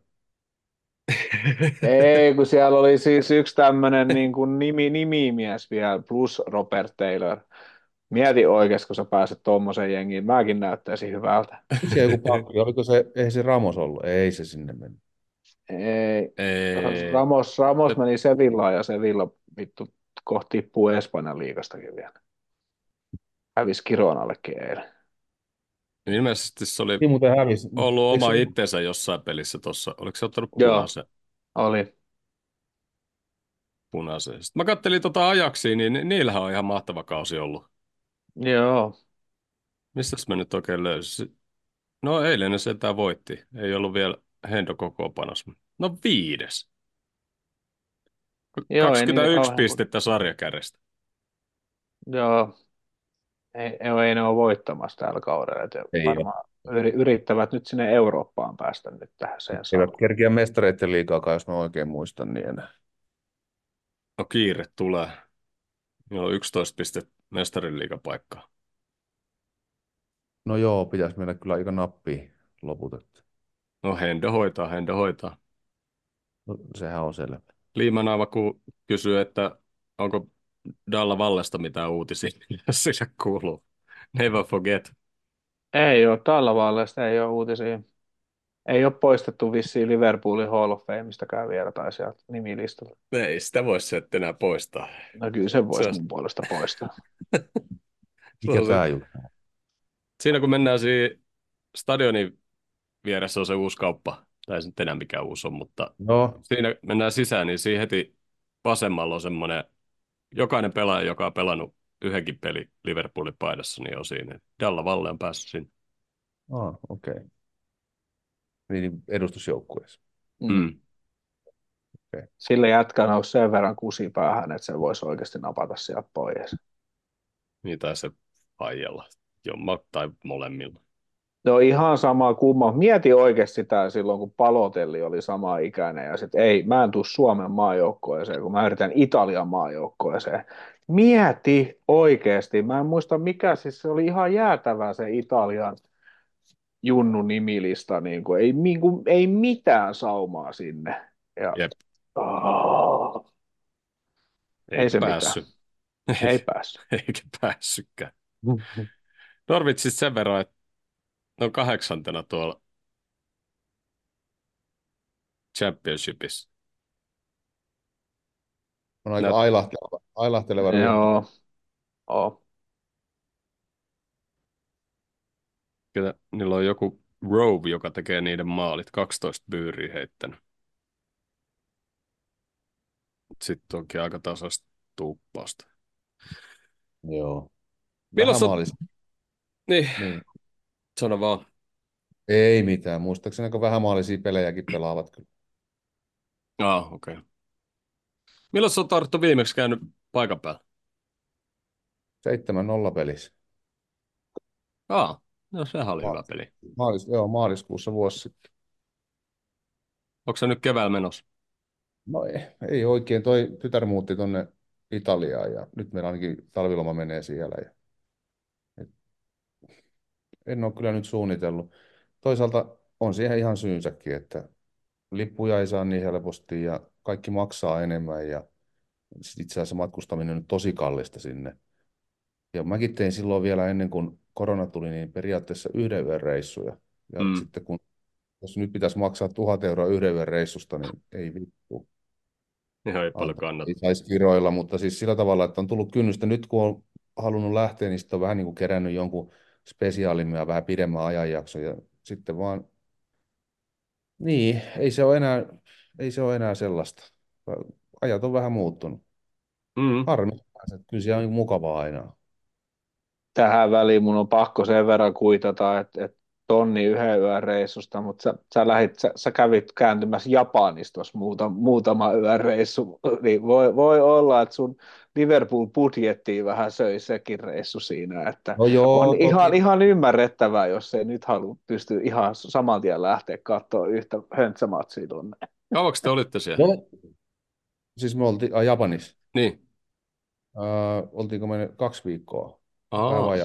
Ei, kun siellä oli siis yksi tämmöinen niin kuin nimi, nimimies vielä, plus Robert Taylor. Mieti oikeasti, kun sä pääset tuommoiseen jengiin. Mäkin näyttäisin hyvältä. Miksi joku pakki? Oliko se, ei se Ramos ollut? Ei se sinne mennyt. Ei. Ei. Ramos, Ramos meni Sevillaan ja Sevilla vittu kohti tippuu Espanjan liigastakin vielä. Hävisi Kironallekin eilen. Ilmeisesti se oli Niin muuten hävisi. ollut Eikö oma se, itsensä jossain pelissä tuossa. Oliko se ottanut Joo, punaisen? oli. Punaisen. Sitten mä kattelin tota Ajaksia, niin ni- niillähän on ihan mahtava kausi ollut. Joo. Mistäs mä nyt oikein löysin? No eilen ne sentään voitti. Ei ollut vielä Hendo kokoonpanossa. No viides. Joo, ei niitä kaksikymmentäyksi kauhean paljon. pistettä sarjakärjestä. Joo, ei, ei, ei ne ole voittamassa tällä kaudella. Että Ei ole. varmaan yri- yrittävät nyt sinne Eurooppaan päästä nyt tähän sen Eivät sarjaan. kerkiä mestareiden liigaakaan, jos mä oikein muistan, niin enää. No kiire tulee. Niillä on yksitoista pistettä mestarin liigapaikkaa. No joo, pitäisi mennä kyllä aika nappiin loput. Että. No Hendo hoitaa, Hendo hoitaa. No, sehän on selvä. Liimanava, kun kysyy, että onko Dalla Vallesta mitään uutisia, jos se kuuluu. Never forget. Ei ole, tällä vaaleista ei ole uutisia. Ei ole poistettu vissiin Liverpoolin Hall of Fameistäkään vielä tai sieltä nimilistalla. Ei sitä voi se enää poistaa. No kyllä se Se voisi on, mun puolesta poistaa. se Mikä on se. tämä juttu? Siinä kun mennään siinä stadionin vieressä on se uusi kauppa, tai se nyt enää mikään uusi on, mutta No, siinä mennään sisään, niin siinä heti vasemmalla on semmoinen, jokainen pelaaja, joka on pelannut yhdenkin peli Liverpoolin paidassa, niin on siinä. Dalla Valle on päässyt sinne. ah, okei. Okay. Niin edustusjoukkueessa. Mm. Mm. Okay. Sille jätkän on sen verran kusipäähän, että se voisi oikeasti napata sieltä pois. Niin tai se Faijalla, jomma tai molemmilla. No ihan sama kumma. Mieti oikeasti sitä silloin, kun Palotelli oli sama ikäinen ja sitten ei, mä en tuu Suomen maajoukkueeseen, kun mä yritän Italian maajoukkueeseen. Mieti oikeasti. Mä en muista mikä, siis se oli ihan jäätävää se Italian Junnu nimilista, niin kuin, ei, niin kuin, ei mitään saumaa sinne. Ja, Jep, oh, ei eikä se mitään, päässyt. ei päässyt. Eikä päässytkään. Norwich sen verran, että ne on kahdeksantena tuolla Championshipissa. On aika Näet, ailahteleva, ailahteleva ryhmä. Joo, oh. kyllä niillä on joku Rove, joka tekee niiden maalit, kaksitoista byyriä heittänyt. Sitten onkin aika tasasta tuuppausta. Joo. Milloin Vähän sä... maalis. Niin, Niin. sano vaan. Ei mitään. Muistaakseni aika vähämaalisia pelejäkin pelaavat kyllä. Ah, okei. Okay. Milloin sä oot Arttu viimeksi käynyt paikan päällä? seitsemän nolla pelissä. Ah, no sehän oli Ma- hyvä peli. Maalis, joo, maaliskuussa vuosi sitten. Onko se nyt keväällä menossa? No ei, ei oikein. Toi tytär muutti tuonne Italiaan ja nyt meillä ainakin talviloma menee siellä. Ja, et, en ole kyllä nyt suunnitellut. Toisaalta on siihen ihan syynsäkin, että lippuja ei saa niin helposti ja kaikki maksaa enemmän ja sit itse asiassa matkustaminen on nyt tosi kallista sinne. Ja mäkin tein silloin vielä ennen kuin korona tuli, niin periaatteessa yhden yön reissuja. Ja Mm. sitten kun, jos nyt pitäisi maksaa tuhat euroa yhden yön reissusta, niin ei vittu. Ihan ei paljon Alta. kannata. Ei saisi kiroilla, mutta siis sillä tavalla, että on tullut kynnystä. Nyt kun on halunnut lähteä, niin sitten on vähän niin kuin kerännyt jonkun spesiaalimmin ja vähän pidemmän ajanjakson. Ja sitten vaan, niin, ei se ole enää, ei se ole enää sellaista. Ajat on vähän muuttunut. Mm. Harmi, että kyllä siellä on mukavaa aina. Tähän väliin mun on pakko sen verran kuitata, että, että tonni yhden yön reissusta, mutta sä, sä, lähit, sä, sä kävit kääntymässä Japanista tuossa muuta, muutama yön reissu, niin voi, voi olla, että sun Liverpool-budjettiin vähän söi sekin reissu siinä, että No on joo, ihan, toki. ihan ymmärrettävää, jos ei nyt halua pysty ihan saman tien lähteä katsoa yhtä höntsämatsia tuonne. Kauanko te olitte siellä? No, siis me oltiin ah, Japanissa. Niin. Äh, oltiinko me kaksi viikkoa? Vähän Aa, vajaa.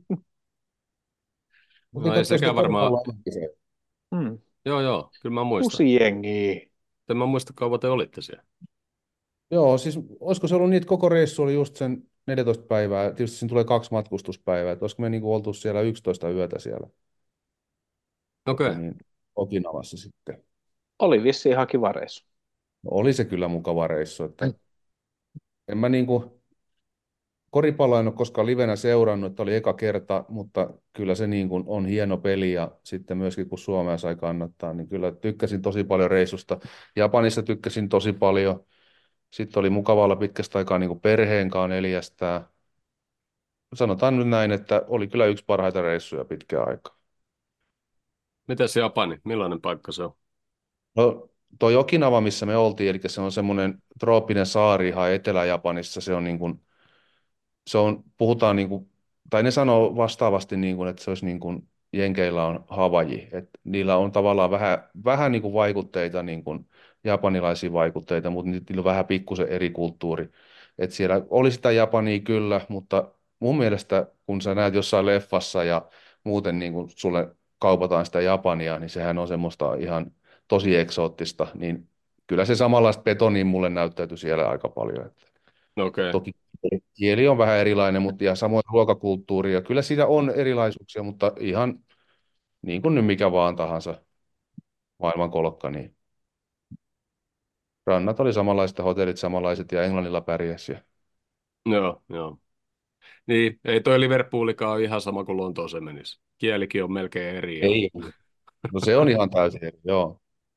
no Oltiin ei katsoa sitä sekään varmaan. koripalloa ennenkin. Hmm. Joo, joo, kyllä mä muistan. Kusijengi. En mä muista kauan te olitte siellä. Joo, siis olisiko se ollut niin, että koko reissu oli just sen neljätoista päivää. Tietysti siinä tulee kaksi matkustuspäivää. Että olisiko me niinku oltu siellä yksitoista yötä siellä Okei. tota niin, Okinawassa sitten. Oli vissi ihan kiva reissu. No, oli se kyllä mukava reissu. Että en mä niinku, koripalloa en ole koskaan livenä seurannut, että oli eka kerta, mutta kyllä se niin kuin on hieno peli ja sitten myöskin kun Suomea sai kannattaa, niin kyllä tykkäsin tosi paljon reissusta. Japanissa tykkäsin tosi paljon. Sitten oli mukava olla pitkästä aikaa niin kuin perheen kanssa neljästään. Sanotaan nyt näin, että oli kyllä yksi parhaita reissuja pitkään aikaa. Mites Japani? Millainen paikka se on? No, toi Okinawa, missä me oltiin, eli se on semmoinen trooppinen saari ihan Etelä-Japanissa, se on niin kuin, se on, puhutaan niin kuin, tai ne sanoo vastaavasti niin kuin, että se olisi niin kuin Jenkeillä on Havaji, että niillä on tavallaan vähän, vähän niin kuin vaikutteita, niin kuin japanilaisia vaikutteita, mutta niillä on vähän pikkusen eri kulttuuri. Että siellä oli sitä Japania kyllä, mutta mun mielestä kun sä näet jossain leffassa ja muuten niin kuin sulle kaupataan sitä Japania, niin sehän on semmoista ihan tosi eksoottista, niin kyllä se samanlaista betonia mulle näyttäytyi siellä aika paljon. Että Okei, okay. toki kieli on vähän erilainen, mutta ja samoin ruokakulttuuri, ja kyllä siinä on erilaisuuksia, mutta ihan niin kuin nyt mikä vaan tahansa maailmankolkka, niin rannat oli samanlaiset, hotellit samanlaiset, ja Englannilla pärjäsi. Ja... Joo, joo. Niin, ei toi Liverpoolikaan ole ihan sama kuin Lontooseen menisi. Kielikin on melkein eri. Ja... Ei. No se on ihan täysin eri, joo.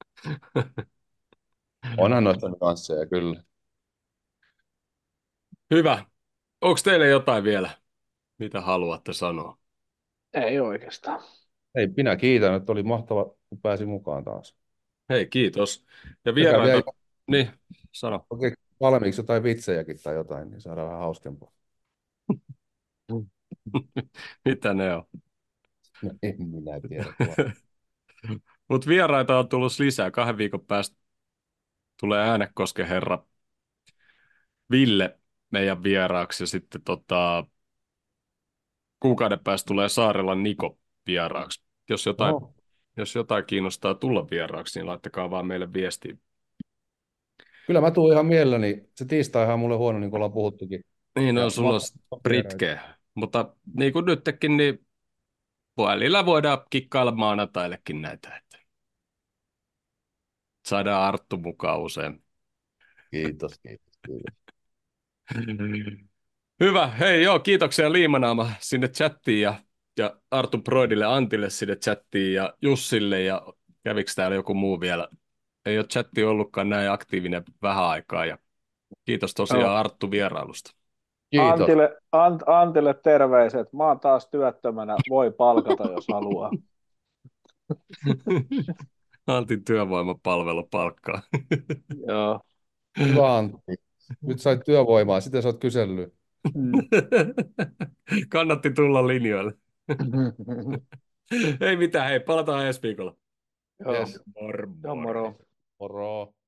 Onhan noista nyansseja, kyllä. Hyvä. Onko teille jotain vielä, mitä haluatte sanoa? Ei oikeastaan. Ei, minä kiitän, että oli mahtava, kun pääsi mukaan taas. Hei, kiitos. Ja Sekä vielä vieraita, niin, sano. okei, valmiiksi jotain vitsejäkin tai jotain, niin saadaan vähän hauskempaa. Mitä ne on? No, en minä tiedä. Mutta vieraita on tullut lisää. Kahden viikon päästä tulee Äänekosken herra Ville meidän vieraaksi ja sitten tota, kuukauden päästä tulee Saarelan Niko vieraaksi. Jos jotain, Oho. jos jotain kiinnostaa tulla vieraaksi, niin laittakaa vaan meille viestiä. Kyllä mä tuun ihan mielelläni. Se tiistaihan on mulle huono, niin kuin ollaan puhuttukin. Niin on, Ja sulla on mahtavaa vieraita. britkeä. Mutta niin kuin nytkin, niin välillä voidaan kikkailla maanantaillekin näitä. Että saadaan Arttu mukaan usein. Kiitos, kiitos, kiitos. Hyvä. Hei, joo, kiitoksia Liimanaama sinne chattiin ja, ja Arttu Broidille, Antille sinne chattiin ja Jussille ja kävikö täällä joku muu vielä? Ei ole chatti ollutkaan näin aktiivinen vähän aikaa ja kiitos tosiaan No, Arttu vierailusta. Kiitos. Antille, Ant, Antille terveiset. Mä oon taas työttömänä. Voi palkata, jos haluaa. Antin työvoimapalvelu palkkaa. Joo. Hyvä Antti. Nyt sait työvoimaa, sitä sä oot kysellyt. Mm. Kannatti tulla linjoille. Ei mitään, hei, palataan ensi viikolla. Joo. Yes. Moro, Joo, moro. moro. Moro.